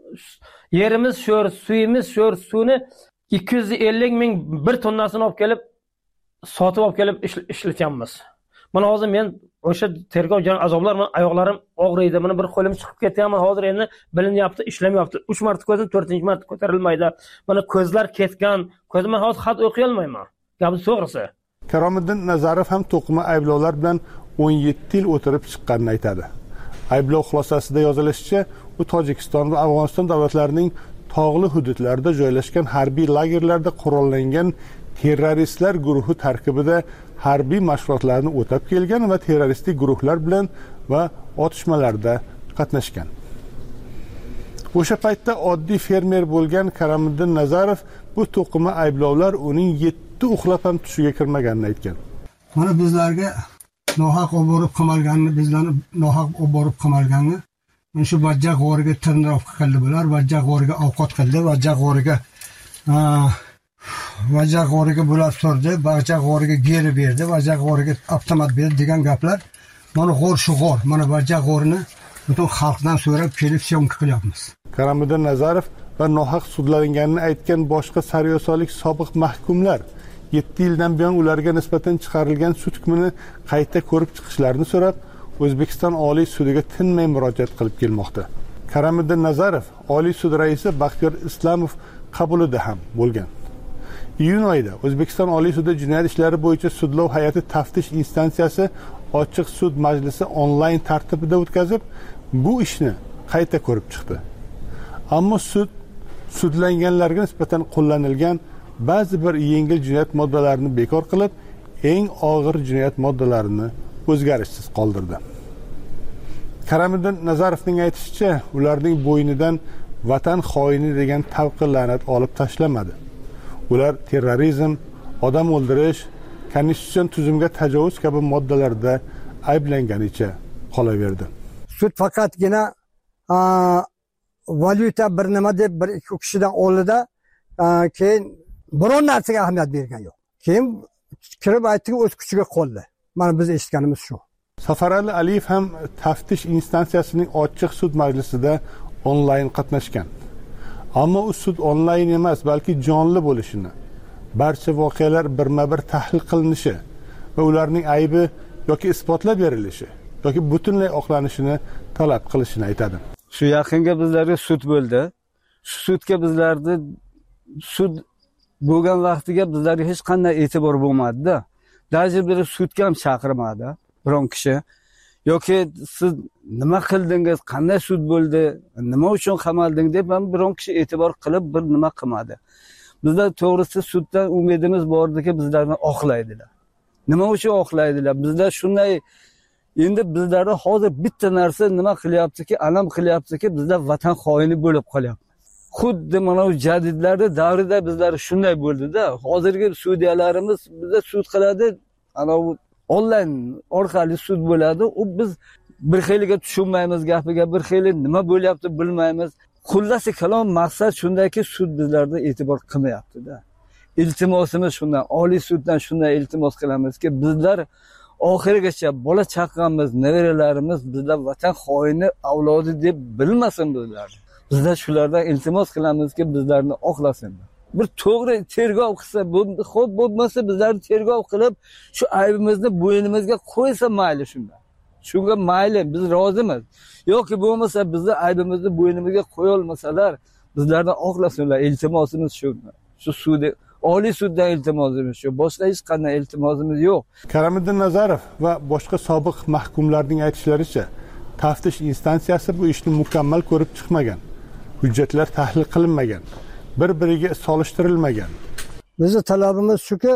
Yerimiz sho'r, suyimiz sho'r, suvni ikki yuz ellik ming bir tonnasini olib kelib sotib olib kelib ishlatyapmiz. Mana hozir men o'sha tergov jarayoni azoblar bilan oyoqlarim og'riydi. Mana bir qo'lim chiqib ketyapman. Hozir endi bilinyapti, ishlamayapti. uch marta ko'zim to'rtinchi marta ko'tarilmaydi. Mana ko'zlar ketgan. Ko'zimdan hozir xat o'qiy olmayman. Gapi to'g'risi. Karomiddin Nazarov ham to'qima ayblovlar bilan o'n yetti yil o'tirib chiqqanini aytadi. Ayblov xulosasida yozilishicha, u Tojikiston va Afg'oniston davlatlarining tog'li hududlarida joylashgan harbiy lagerlarda qurollangan terroristlar guruhi tarkibida harbiy mashg'ulotlarni o'tab kelgan va terroristik guruhlar bilan va otishmalarda qatnashgan. O'sha paytda oddiy fermer bo'lgan Karomiddin Nazarov bu to'qima ayblovlar uning yetti uxlab ham tushiga kirmaganini aytgan. Mana bizlarga nohaq olib borib qamalganini, bizlarni nohaq olib borib qamalganini, mana shu Vajjaq g'origa tirnoq qildi bular, Vajjaq g'origa ovqat qildi, Vajjaq g'origa vajaq g'origa bo'lib turdi, vajaq g'origa geri berdi, vajaq g'origa avtomat berdi degan gaplar. Mana g'or shu g'or, mana vajaq g'orini butun xalqdan so'rab kelib syomka qilyapmiz. Karomiddin Nazarov va nohaq sudlanganini aytgan boshqa saryosolik sobiq mahkumlar yetti yildan buyon ularga nisbatan chiqarilgan sud hukmini qayta ko'rib chiqishlarini so'rab, O'zbekiston Oliy sudiga tinmay murojaat qilib kelmoqda. Karomiddin Nazarov Oliy sud raisi Baxtiyor Islamov qabulida ham bo'lgan. Iyun oyida O'zbekiston Oliy sudi jinoyat ishlari bo'yicha sudlov hay'ati taftish instansiyasi ochiq sud majlisi onlayn tartibida o'tkazib, bu ishni qayta ko'rib chiqdi. Ammo sud sudlanganlarga nisbatan qo'llanilgan ba'zi bir yengil jinoyat moddalarini bekor qilib, eng og'ir jinoyat moddalarini o'zgarishsiz qoldirdi. Karomiddin Nazarovning aytishicha, ularning bo'ynidan vatan xoini degan tavqi la'nat olib tashlamadi. Ular terrorizm, odam o'ldirish, konstitutsion tuzumga tajovuz kabi moddalarda ayblanganicha qolaverdi. Sud faqatgina valyuta bir nima deb bir ikki kishidan oldida keyin biron narsaga ahamiyat bergan yo'q. Keyin kirib aytdiki, o'z kuchiga qoldi. Mana biz eshitganimiz shu. Safarali Aliyev ham taftish instansiyasining ochiq sud majlisida onlayn qatnashgan. Ammo u sud onlayn emas, balki jonli bo'lishini, barcha voqealar birma-bir tahlil qilinishi va ularning aybi yoki isbotlab berilishi yoki butunlay oqlanishini talab qilishini aytadi. Shu yaqinga bizlarga sud bo'ldi. Shu sudga bizlarni sud bo'lgan vaqtiga bizlarga hech qanday e'tibor bo'lmadi-da. Даже bir sudga ham chaqirmadi biron kishi. Yoki siz nima qildingiz, qanday sud bo'ldi, nima uchun qamalding deb ham biron kishi e'tibor qilib bir nima qilmadi. Bizlar to'g'risi suddan umidimiz bordiki, bizlarni oqlaydilar. Nima uchun oqlaydilar? Bizlar shunday endi bizlarda hozir bitta narsa nima qilyaptiki, alam qilyaptiki, bizlar vatan xoini bo'lib qolyapmiz. Xuddi mana u jadidlarda davrida bizlar shunday bo'ldi-da. Hozirgi sudyalarimiz bizda sud qiladi, ana u onlayn orqali sud bo'ladi. U biz bir xiliga tushunmaymiz gapiga, bir xili nima bo'lyapti bilmaymiz. Xullas kalom maqsad shundayki, sud bizlarda e'tibor qilmayapti-da. Iltimosimiz shundan, Oliy suddan shunday iltimos qilamizki, bizlar oxirigacha bola chaqamiz, nevaralarimiz bizlar vatan xoini avlodi deb bilmasin bizlar. Bizlar shulardan iltimos qilamizki, bizlarni oqlasin. Bir to'g'ri tergov qilsa, xo'p bo'lmasa bizlarni tergov qilib, shu aybimizni bo'ynimizga qo'ysa mayli shunda. Shunga mayli, biz rozimiz. Yoki bo'lmasa bizni aybimizni bo'ynimizga qo'ya olmasalar, bizlarni oqlasinlar. Iltimosimiz shu. Shu sudi, Oliy suddan iltimosimiz shu. Boshqa hech qanday iltimosimiz yo'q. Karomiddin Nazarov va boshqa sobiq mahkumlarning aytishlaricha, taftish instansiyasi bu ishni mukammal ko'rib chiqmagan. Hujjatlar tahlil qilinmagan, bir-biriga solishtirilmagan. Bizning talabimiz shuki,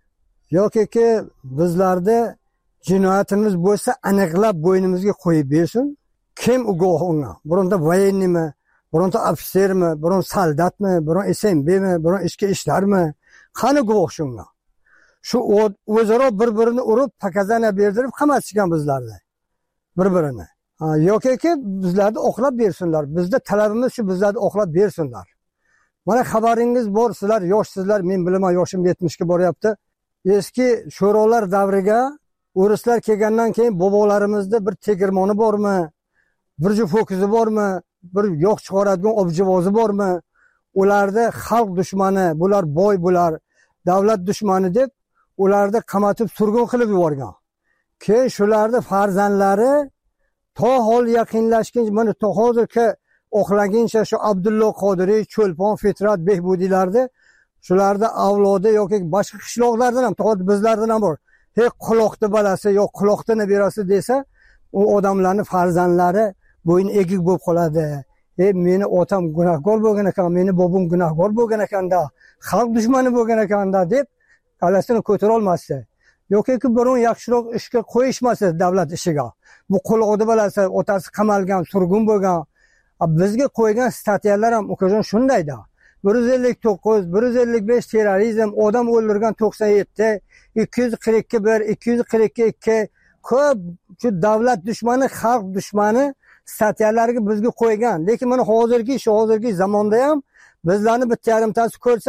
yoki bizlarda jinoyatimiz bo'lsa, aniqlab bo'ynimizga qo'yib bersin. Kim u guvoh unga? Bironta voyennimi, bironta ofitsermi, biron soldatmi, biron S M Bmi, biron ichki ishlarmi? Qani guvoh shunga? Shu o'zaro bir-birini urib, pakazana berdirib qamatishgan bizlarda. Bir-birini. Yoki bizlarni oqlab bersinlar. Bizda talabimiz shu, bizlarni oqlab bersinlar. Mana xabaringiz bor, sizlar yoshsizlar, men bilaman yoshim yetmishga boryapti. Eski sho'rolar davriga o'rislar kelgandan keyin bobolarimizda bir tegirmoni bormi? Bir juft ho'kizi bormi? Bir yo'q chiqaradigan objivozi bormi? Ularda xalq dushmani, bular boy, bular davlat dushmani deb ularni qamatib surgun qilib yuborgan. Keyin shularning farzandlari to hol yaqinlashguncha, mana to hozirgi oqlaguncha shu Abdulloh Qodiriy, Cho'lpon, Fitrat, Behbudiylarni shularda avlodi yoki boshqa qishloqlardan ham, to'g'ri bizlardan ham bor. Hech quloqni balasi yo'q, quloqni nabirasi desa, u odamlarning farzandlari bo'yin egik bo'lib qoladi. E meni otam gunohkor bo'lgan ekan, meni bobom gunohkor bo'lgan ekanda, xalq dushmani bo'lgan ekanda deb qalasini ko'tara olmasdi. Yoki biron yaxshiroq ishga qo'yishmasa davlat ishiga. Bu quloqni balasi, otasi qamalgan, surgun bo'lgan. Bizga qo'ygan statyalar ham o'qishon shundayda. bir yuz ellik to'qqiz, bir yuz ellik besh terrorizm, odam o'ldirgan to'qson yetti, ikki yuz qirq ikki bir, ikki yuz qirq ikki ikki ko'p shu davlat dushmani, xalq dushmani statyalarga bizga qo'ygan. Lekin mana hozirgi shu hozirgi zamonda ham bizlarni bitta yarimtasi ko'rsa,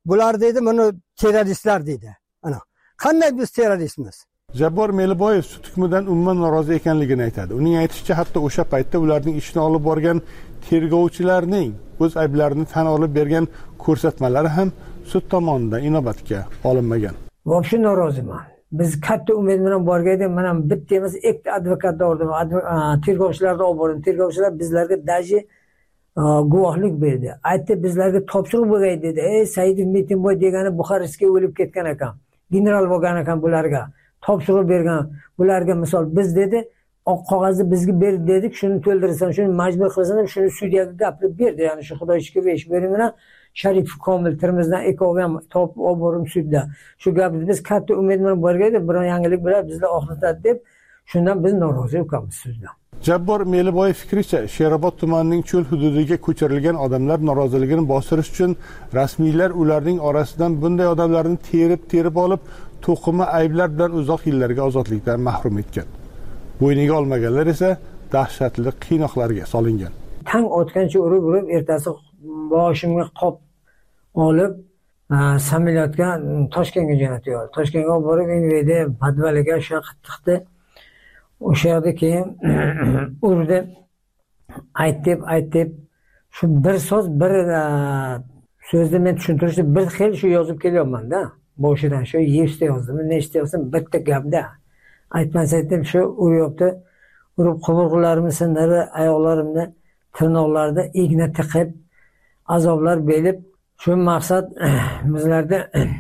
bular deydi buni terroristlar deydi. Ana qanday biz terroristmiz? Jabbor Meliboyev sud hukmidan umuman norozi ekanligini aytadi. Uning aytishicha, hatto o'sha paytda ularning ishini olib borgan tergovchilarning o'z ayblarini tan olib bergan ko'rsatmalari ham sud tomonidan inobatga olinmagan. Вообще noroziman. Biz katta umid bilan borgandik. Mana bitta emas, ikkita advokatni oldim, tergovchilarni olib bordim. Tergovchilar bizlarga daji guvohlik berdi. Aytdi, bizlarga topshiriq bo'lgan dedi. Ey Saidov Metinboy degani Buxarestga o'lib ketgan ekan. General bo'lgan ekan bularga. Topshiriq bergan. Bularga misol biz dedi, oq qog'ozni bizga ber dedik, shuni to'ldirsan, shuni majbur qilsan deb shuni sudyaga gapirib berdi. Ya'ni shu Xudoyga ish berimdan Sharif Komil Termizdan ikkovi ham topib olib borib sudda. Shu gapni biz katta umid bilan borgandik, biron yangilik bilan bizlar oxlatadi deb, shundan biz norozi ekanmiz suddan. Jabbor Meliboyev fikricha, Sherobod tumanining cho'l hududiga ko'chirilgan odamlar noroziligini bostirish uchun rasmiylar ularning orasidan bunday odamlarni terib-terib olib, to'qima ayblar bilan uzoq yillarga ozodlikdan mahrum etgan. Bo'yniga olmaganlar esa dahshatli qiynoqlarga solingan. Tang otgancha urib-urib ertasi boshimga qop olib samolyotga Toshkentga jo'natyapti. Toshkentga olib borib Enveda Padvaliga shu qittiqdi. O'sha yerda keyin urdi. Aytib, aytib shu bir so'z, bir so'zni men tushuntirishni bir xil shu yozib kelyapman-da. Boshidan shu yuzta yozdim, nechta yozdim, bitta gapda. Aytmasa aytdim shu uryapti. Urib qo'lqularimni sindirdi, oyoqlarimni tirnoqlarida igna tiqib azoblar berib, shu maqsad bizlarda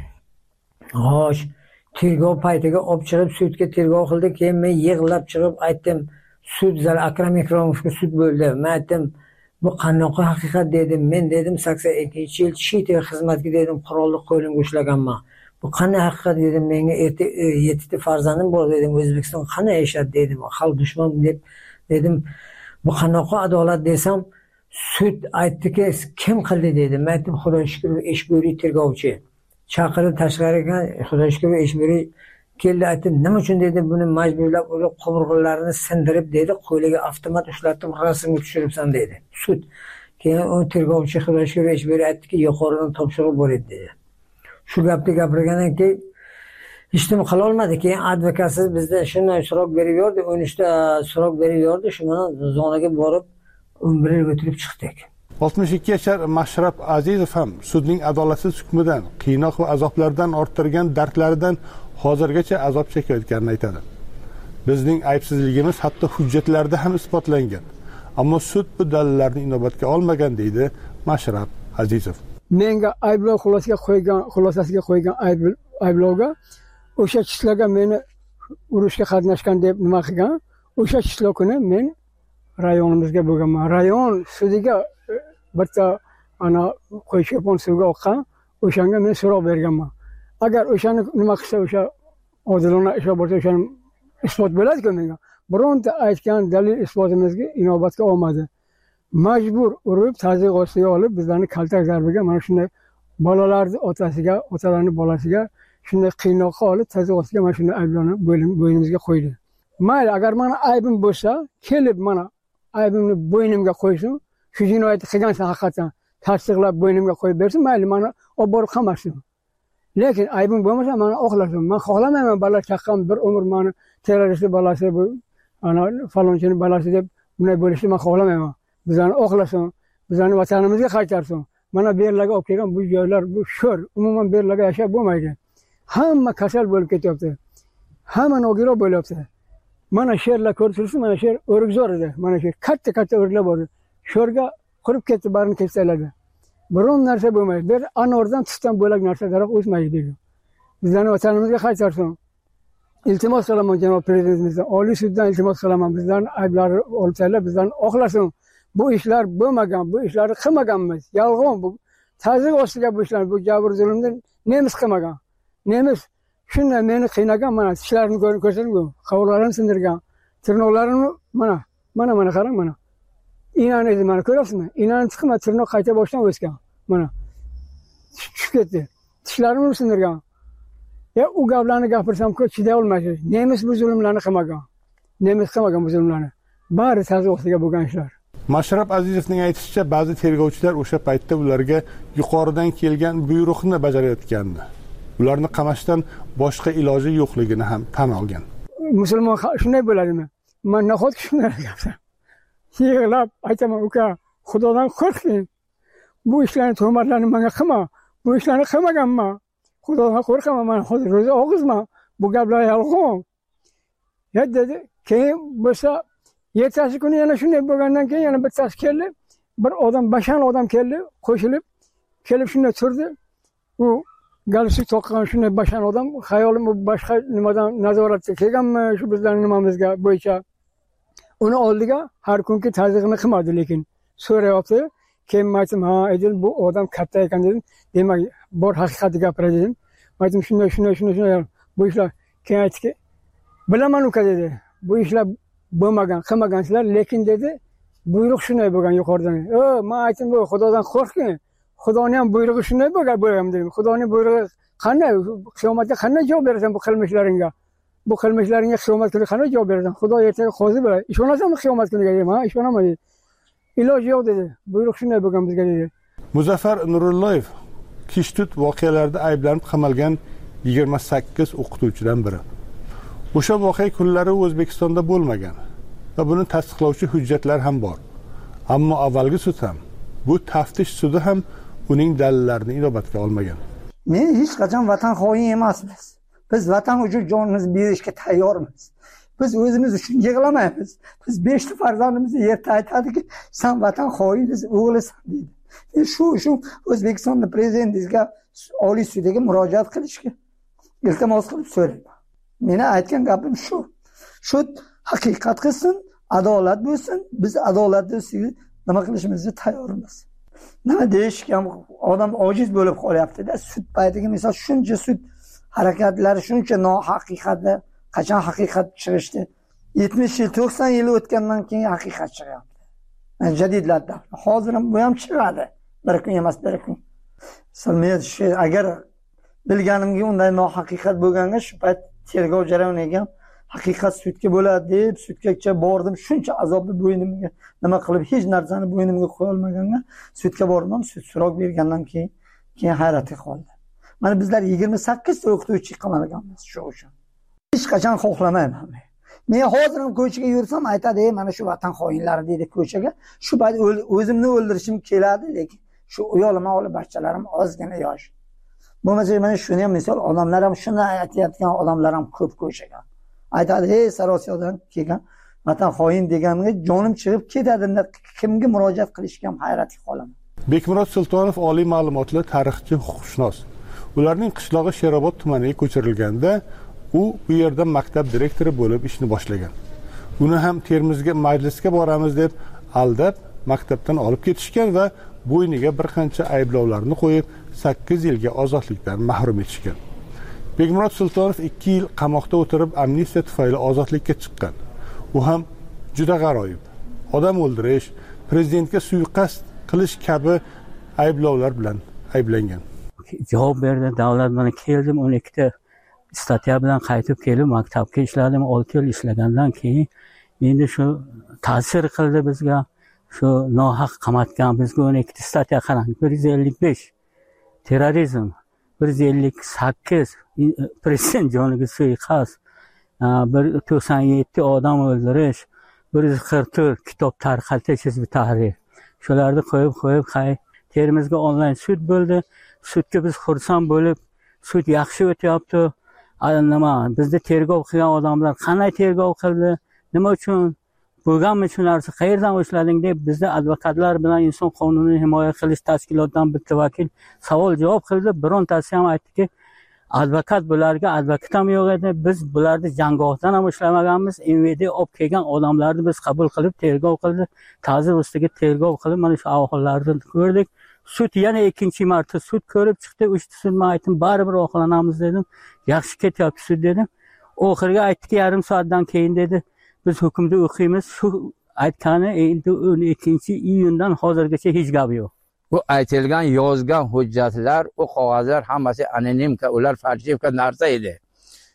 xo'sh tergov paytiga olib chiqib sudga tergov qildi. Keyin men yig'lab chiqib aytdim, sud zal Akram Ikromovga sud bo'ldi. Men aytdim, bu qanaqa haqiqat dedim. Men dedim sakson ikkinchi yil chitiga xizmatga dedim, qurolli qo'limga ushlaganman. Bu qanday haqiqat dedim, menga yettita farzandim bor dedim, O'zbekiston qanday yashadi dedim, xalq dushman deb dedim. Bu qanaqa adolat desam, sud aytdiki, kim qildi dedim. Men aytdim, Xudoga shukr, ish bo'ri tergovchi. Chaqirib tashqariga Xudoga shukr ish bo'ri keldi. Aytdim, nima uchun dedi, buni majburlab urib qo'lqularini sindirib dedi, qo'liga avtomat ushlatib rasmga tushiribsan dedi. Sud. Keyin u tergovchi Xudoga shukr ish bo'ri aytdiki, yuqoridan topshiriq bor edi dedi. Shu gapni gapirgandan keyin hech nima qila olmadi. Keyin advokatsiz bizda shunday so'roq berib yordi, o'n uchta so'roq berib yordi. Shu bilan zonaga borib o'n bir yil o'tirib chiqdik. oltmish ikki yashar Mashrab Azizov ham sudning adolatsiz hukmidan, qiynoq va azoblardan orttirgan dardlaridan hozirgacha azob chekayotganini aytadi. Bizning aybsizligimiz hatto hujjatlarda ham isbotlangan. Ammo sud bu dalillarni inobatga olmagan deydi Mashrab Azizov. Menga ayblov xulosasiga qo'ygan, xulosasiga qo'ygan ayblovga o'sha chiqlarga meni urushga qatnashgan deb nima qilgan? O'sha chiqlar kuni men rayonimizga bo'lganman. Rayon sudiga bitta ana qo'ychopon suvga oqqan, o'shanga men so'roq berganman. Agar o'shani nima qilsa, o'sha odilona ish bo'lsa, o'shani isbot bo'ladi-ku menga. Bironta aytgan dalil isbotimizga inobatga olmadi. Majbur urib, tazyiq ostiga olib, bizlarni kaltak zarbiga, mana shunday bolalarning otasiga, otalarning bolasiga shunday qiynoqqa olib, tazyiq ostiga mana shunday ayblarni bo'ynimizga qo'ydi. Mayli, agar mana aybim bo'lsa, kelib mana aybimni bo'ynimga qo'ysin, shu jinoyatni qilgansan haqiqatan tasdiqlab bo'ynimga qo'yib bersin, mayli, mana olib borib qamasin. Lekin aybim bo'lmasa, mana oqlasin. Men xohlamayman bola chaqqan bir umr meni terrorist bolasi bu, ana falonchining bolasi deb bunday bo'lishni men xohlamayman. Bizlarni oqlasin, bizlarni vatanimizga qaytarsin. Mana bu yerlarga olib kelgan bu joylar, bu sho'r, umuman bu yerlarga yashab bo'lmaydi. Hamma kasal bo'lib ketyapti. Hamma nogiron bo'lyapti. Mana sherlar ko'rsiz, mana sher o'rikzor edi. Mana sher katta-katta o'riklar bor. Sho'rga qurib ketdi, barini kessalardi. Biron narsa bo'lmaydi. Bir anordan tutdan bo'lak narsa daraxt o'smaydi dedi. Bizlarni vatanimizga qaytarsin. Iltimos qilaman janob prezidentimizdan, Oliy suddan iltimos qilaman. Bizlarni ayblari olib tashlab, bizlarni oqlasin. Bu ishlar bo'lmagan, bu ishlarni qilmaganmiz. Yolg'on bu. Tazyiq ostiga bu ishlar, bu jabr zulmni nemiz qilmagan. Nemiz shunday meni qiynagan, mana tishlarini ko'rsating, qovoqlarini sindirgan, tirnoqlarini mana, mana mana qarang mana. Inani edi, mana ko'ryapsizmi? Inani chiqma, tirnoq qayta boshdan o'sgan. Mana. Tushib ketdi. Tishlarini sindirgan. Ya u gaplarni gapirsam-ku chiday olmaysiz. Nemiz bu zulmlarni qilmagan. Nemiz qilmagan bu zulmlarni. Bari tazyiq ostiga bo'lgan ishlar. Mashrab Azizovning aytishicha, ba'zi tergovchilar o'sha paytda ularga yuqoridan kelgan buyruqni bajarayotgandi. Ularni qamashdan boshqa iloji yo'qligini ham tan olgan. Musulmon shunday bo'ladimi? Men nahot shunday gapirman. Yig'lab aytaman, uka, Xudodan qo'rqing. Bu ishlarni tuhmatlarni menga qilma. Bu ishlarni qilmaganman. Xudodan qo'rqaman, men hozir ro'za og'izman. Bu gaplar yolg'on. Ya dedi, keyin bo'lsa ertasi kuni yana shunday bo'lgandan keyin yana bittasi keldi. Bir odam, bashan odam keldi, qo'shilib, kelib shunday turdi. U galstuk taqqan shunday bashan odam, xayolim u boshqa nimadan nazoratga kelganmi, shu bizlarning nimamizga bo'yicha. Uni oldiga har kunki tazyiqni qilmadi, lekin so'rayapti. Keyin aytdim, ha, aytdim, bu odam katta ekan dedim. Demak, bor haqiqatni gapiradi dedim. Aytdim, shunday, shunday, shunday, shunday. Bu ishlar keyin aytdiki, bilaman uka dedi. Bu ishlar bo'lmagan, qilmagansizlar, lekin dedi, buyruq shunday bo'lgan yuqoridan. O, men aytdim, bu Xudodan qo'rqing. Xudoning ham buyrug'i shunday bo'lgan bo'lgan dedim. Xudoning buyrug'i qanday? Qiyomatga qanday javob berasan bu qilmishlaringga? Bu qilmishlaringga qiyomat kuni qanday javob berasan? Xudo ertaga qozi bo'ladi. Ishonasanmi qiyomat kuniga dedim, ha? Ishonaman dedi. Iloji yo'q dedi. Buyruq shunday bo'lgan bizga dedi. Muzaffar Nurulloyev Kishtut voqealarida ayblanib qamalgan yigirma sakkiz o'qituvchidan biri. O'sha voqea kunlari O'zbekistonda bo'lmagan va buni tasdiqlovchi hujjatlar ham bor. Ammo avvalgi sud ham, bu taftish sudi ham uning dalillarini inobatga olmagan. Men hech qachon vatan xoin emasmiz. Biz vatan uchun jonimizni berishga tayyormiz. Biz o'zimiz uchun yig'lamaymiz. Biz beshta farzandimizni yerda aytadiki, sen vatan xoinisan, o'g'lisan deydi. Men shu uchun O'zbekistonning prezidentimizga Oliy sudga murojaat qilishga iltimos qilib so'rayman. Meni aytgan gapim shu. Shu haqiqat qilsin, adolat bo'lsin. Biz adolatni ustiga nima qilishimizga tayyormiz. Nima deyishga odam ojiz bo'lib qolyapti-da. Sud paytiga misol shuncha sud harakatlari, shuncha nohaqiqatlar, qachon haqiqat chiqishdi? yetmish yil, to'qson yil o'tgandan keyin haqiqat chiqyapti. Jadidlarda. Hozir ham bu ham chiqadi. Bir kun emas, bir kun. Men shu agar bilganimga unday nohaqiqat bo'lganda shu payt tergov jarayoniga haqiqat sudga bo'ladi deb sudgacha bordim. Shuncha azobni bo'ynimga nima qilib hech narsani bo'ynimga qo'ya olmaganga sudga bordim. Sud so'roq bergandan keyin keyin hayratga qoldim. Mana bizlar yigirma sakkiz ta o'qituvchi qamalganmiz shu uchun. Hech qachon xohlamayman men. Men hozir ham ko'chaga yursam aytadi, "Ey, mana shu vatan xoinlari" deydi ko'chaga. Shu payt o'zimni o'ldirishim keladi, lekin shu uyolima olib bachalarim ozgina yosh. Bo'lmasa mana shuni ham misol odamlar ham shunday aytayotgan odamlar ham ko'p ko'chaga. Aytadi, "Ey, Sarosiyodan kelgan vatan xoin deganiga jonim chiqib ketadi, kimga murojaat qilishga ham hayratga qolaman." Bekmurod Sultonov oliy ma'lumotli tarixchi, huquqshunos. Ularning qishlog'i Sherobod tumaniga ko'chirilganda u bu yerda maktab direktori bo'lib ishni boshlagan. Uni ham Termizga majlisga boramiz deb aldab maktabdan olib ketishgan va bo'yniga bir qancha ayblovlarni qo'yib sakkiz yilga ozodlikdan mahrum etishgan. Bekmurod Sultonov ikki yil qamoqda o'tirib amnistiya tufayli ozodlikka chiqqan. U ham juda g'aroyib. Odam o'ldirish, prezidentga suiqasd qilish kabi ayblovlar bilan ayblangan. Javob berdi, davlat bilan keldim, o'n ikkita statya bilan qaytib kelib maktabga ishladim. olti yil ishlagandan keyin endi shu ta'sir qildi bizga. Shu nohaq qamatgan bizga o'n ikkita statya qarang, bir yuz ellik besh terrorizm, bir yuz ellik sakkiz prezident joniga suiqasd, bir yuz to'qson yetti odam o'ldirish, bir yuz qirq to'rt kitob tarqatish, hizb tahrir. Shularni qo'yib qo'yib hay Termizga onlayn sud bo'ldi. Sudga biz xursand bo'lib, sud yaxshi o'tyapti. Nima, bizda tergov qilgan odamlar qanday tergov qildi? Nima uchun bo'lganmi shu narsa? Qayerdan boshlading deb bizda advokatlar bilan inson qonunini himoya qilish tashkilotidan bitta vakil savol javob qildi. Birontasi ham aytdiki, advokat bularga advokat ham yo'q edi. Biz bularni jangohdan ham ishlamaganmiz. M V D olib kelgan odamlarni biz qabul qilib tergov qildi. Ta'zir ustiga tergov qilib mana shu ahvollarni ko'rdik. Sud yana ikkinchi marta sud ko'rib chiqdi. Uchta sud men aytdim, baribir oqlanamiz dedim. Yaxshi ketyapti sud dedim. Oxirgi aytdiki, yarim soatdan keyin dedi, biz hukmni o'qiymiz. Shu aytgani endi o'n ikkinchi iyundan hozirgacha hech gap yo'q. Bu aytilgan yozgan hujjatlar, u qog'ozlar hammasi anonimka, ular falsifka narsa edi.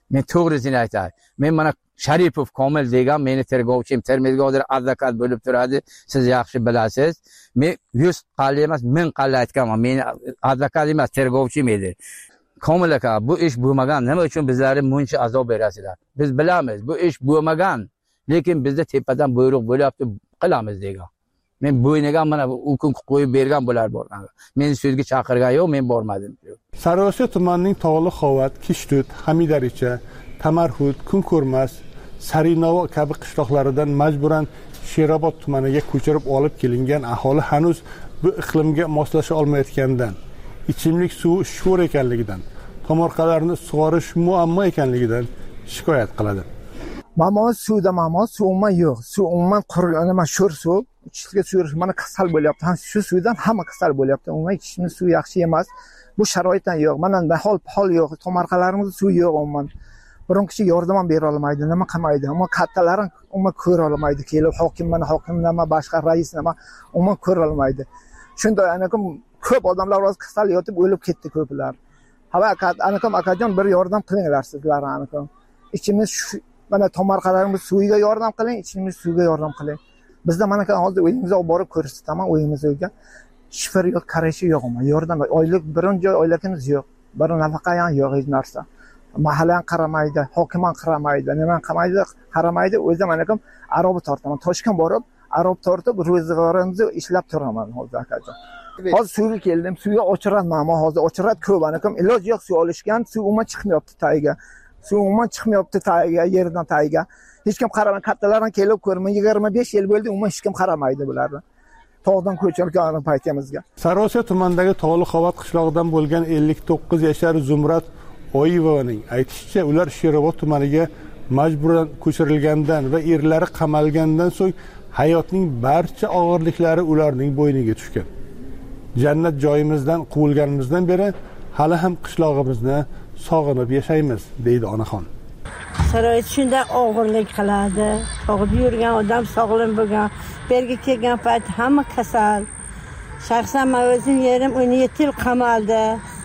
men to'g'risini aytay, men mana Sharipov Komil degan meni tergovchim, termizgovdir advokat bo'lib turadi, siz yaxshi bilasiz. Men yuz qalla emas, ming qalla aytganman. Meni advokat emas, tergovchim edi. Komil aka, bu ish bo'lmagan, nima uchun bizlarga buncha azob berasizlar? Biz bilamiz, bu ish bo'lmagan, lekin bizda tepadan buyruq bo'lyapti, qilamiz degan. Men bo'yniga mana u kun qo'yib bergan bo'lar borgan. Meni sudga chaqirgan yo'q, men bormadim. Sariosiyo tumanining Tog'li Xovat, Kishtut, Hamidaricha, Tamarhud, Kunko'rmas, Sarinovo kabi qishloqlaridan majburan Sherobod tumaniga ko'chirib olib kelingan aholi hanuz bu iqlimga moslasha olmayotganidan, ichimlik suvi sho'r ekanligidan, tomorqalarni sug'orish muammo ekanligidan shikoyat qiladi. Mamo suvda mamo suv umuman yo'q. Suv umuman qurilgan, mana sho'r suv, ichishga suv, mana kasal bo'lyapti. Ham shu suvdan hamma kasal bo'lyapti. Umuman ichishning suvi yaxshi emas. Bu sharoitdan yo'q. Mana hol hol yo'q. Tomorqalarimizda suv yo'q umuman. Biron kishi yordam ham bera olmaydi, nima qilmaydi. Ammo kattalar umuman ko'ra olmaydi. Kelib hokim mana hokim nima, boshqa rais nima umuman ko'ra olmaydi. Shunday anakim ko'p odamlar o'z kasal yotib o'lib ketdi ko'plar. Hava anakim akajon bir yordam qilinglar sizlar anakim. Ichimiz mana tomorqalarimiz suviga yordam qiling, ichimiz suvga yordam qiling. Bizda mana hozir o'yimizga olib borib ko'rsataman, o'yimizga. Shifr yo'q, qarashi yo'q, yordam oylik birinchi oyligimiz yo'q. Bir nafaqa ham yo'q hech narsa. Mahalla ham qaramaydi, hokim ham qaramaydi, nima ham qaramaydi, qaramaydi. O'zim anakim arob tortaman. Toshkent borib, arob tortib ro'zg'orimizni ishlab turaman hozir akajon. Hozir suvga keldim, suvga o'chiraman, ammo hozir o'chirat ko'p anakim iloj yo'q, suv olishgan, suv umuman chiqmayapti tagiga. Suv umuman chiqmayapti tagiga, yerdan tagiga. Hech kim qaramay, kattalar ham kelib ko'rmay, yigirma besh yil bo'ldi, umuman hech kim qaramaydi bularni. Tog'dan ko'chirgan paytimizga. Sariosiyo tumanidagi Tog'li Xovat qishlog'idan bo'lgan ellik to'qqiz yashar Zumrat Oyevovaning aytishicha, ular Sherobod tumaniga majburan ko'chirilgandan va erlari qamalgandan so'ng hayotning barcha og'irliklari ularning bo'yniga tushgan. Jannat joyimizdan quvilganimizdan beri hali ham qishlog'imizni sog'inib yashaymiz, deydi onaxon. Sharoit shunday og'irlik qiladi. Tog'da yurgan odam sog'lom bo'lgan, berga kelgan payt hamma kasal. Shaxsan men o'zim yerim o'n yetti yil qamaldi.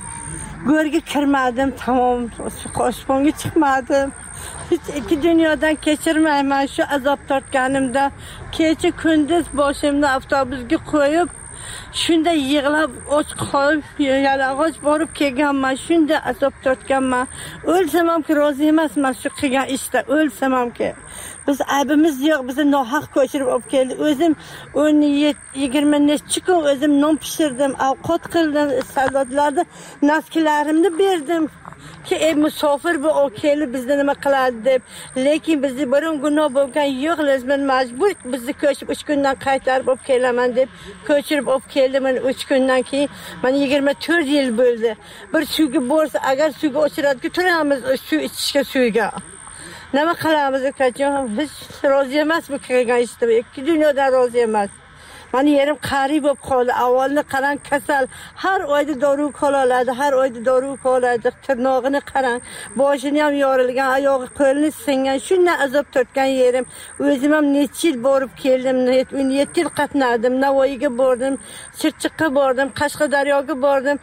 Go'rga kirmadim, tamom, qo'shponga chiqmadim. Hech ikki dunyodan kechirmayman shu azob tortganimda. Kecha kunduz boshimni avtobusga qo'yib, shunda yig'lab och qolib, yalang'och borib kelganman, shunda azob tortganman. O'lsam ham rozi emasman shu qilgan ishda, o'lsam ham ki. Biz aybimiz yo'q, bizni nohaq ko'chirib olib keldi. O'zim o'n yigirma necha kun o'zim non pishirdim, ovqat qildim, soldatlarga naskilarimni berdim. Ki ey musofir bu o kelib bizni nima qiladi deb. Lekin bizni biron gunoh bo'lgan yo'q, lezmin majbur bizni ko'chib uch kundan qaytarib olib kelaman deb ko'chirib olib keldim. uch kundan keyin mana yigirma to'rt yil bo'ldi. Bir suvga borsa, agar suvga o'chiradigan turamiz, suv ichishga suvga. Nima qilamiz akajon? Hech rozi emas bu qilgan ishda. Ikki dunyodan rozi emas. Mani yerim qari bo'lib qoldi. Avvalni qarang kasal. Har oyda dori qo'loladi, har oyda dori qo'loladi. Tirnog'ini qarang. Boshini ham yorilgan, oyog'i qo'lini singan. Shundan azob tortgan yerim. O'zim ham necha yil borib keldim. o'n yetti yil qatnadim. Navoiyga bordim, Chirchiqqa bordim, Qashqadaryoga bordim.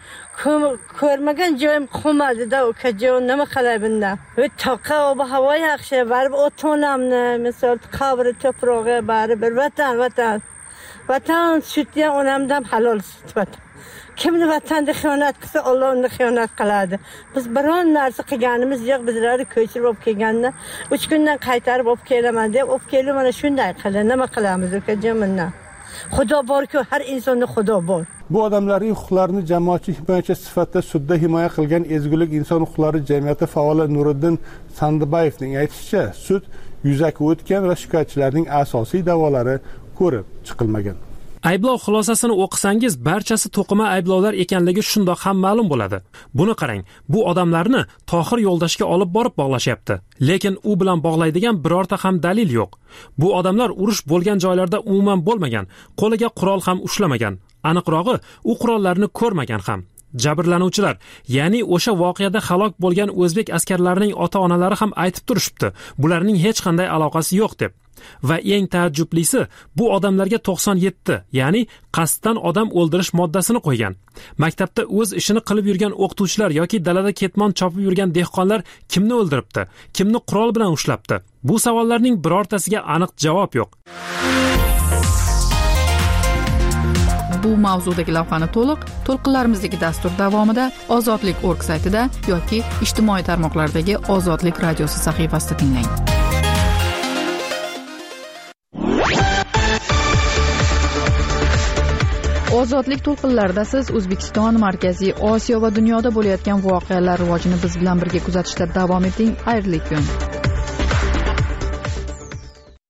Ko'rmagan joyim qolmadi-da, ukajon, nima qilay bundan? Va toqa ob havo yaxshi, baribir ota-onamni, misol qabri to'prog'i baribir vatan, vatan. Vatan sütü onamdan halol süt vatan. Kimni vatanda xiyonat qilsa, Alloh uni xiyonat qiladi. Biz biron narsa qilganimiz yo'q, bizlarni ko'chirib olib kelganda uch kundan qaytarib olib kelaman deb, olib kelib mana shunday qildi. Nima qilamiz ukajon bundan? Xudo bor-ku, har insonda Xudo bor. Bu odamlarning huquqlarini jamoatchilik himoyachi sifatida sudda himoya qilgan Ezgulik inson huquqlari jamiyati faoli Nuriddin Sandibayevning aytishicha, sud yuzaki o'tgan va shikoyatchilarning asosiy da'volari ko'rib chiqilmagan. Ayblov xulosasini o'qisangiz, barchasi to'qima ayblovlar ekanligi shundoq ham ma'lum bo'ladi. Buni qarang, bu odamlarni Tohir Yo'ldashga olib borib bog'lashyapti. Lekin u bilan bog'laydigan birorta ham dalil yo'q. Bu odamlar urush bo'lgan joylarda umuman bo'lmagan, qo'liga qurol ham ushlamagan. Aniqrog'i, u qurollarni ko'rmagan ham. Jabrlanuvchilar, ya'ni o'sha voqeada halok bo'lgan o'zbek askarlarining ota-onalari ham aytib turishibdi, bularning hech qanday aloqasi yo'q deb. Va eng taajjublisi, bu odamlarga to'qson yetti, ya'ni qasddan odam o'ldirish moddasini qo'ygan. Maktabda o'z ishini qilib yurgan o'qituvchilar yoki dalada ketmon chopib yurgan dehqonlar kimni o'ldiribdi, kimni qurol bilan ushlabdi? Bu savollarning birortasiga aniq javob yo'q. Bu mavzudagi lavhani to'liq to'lqinlarimizdagi dastur davomida ozodlik точка org saytida yoki ijtimoiy tarmoqlardagi Ozodlik radiosi sahifasida tinglang. Ozodlik to'lqinlarida siz O'zbekiston, Markaziy Osiyo va dunyoda bo'layotgan voqealar rivojini biz bilan birga kuzatishda davom eting. Xayrli kun.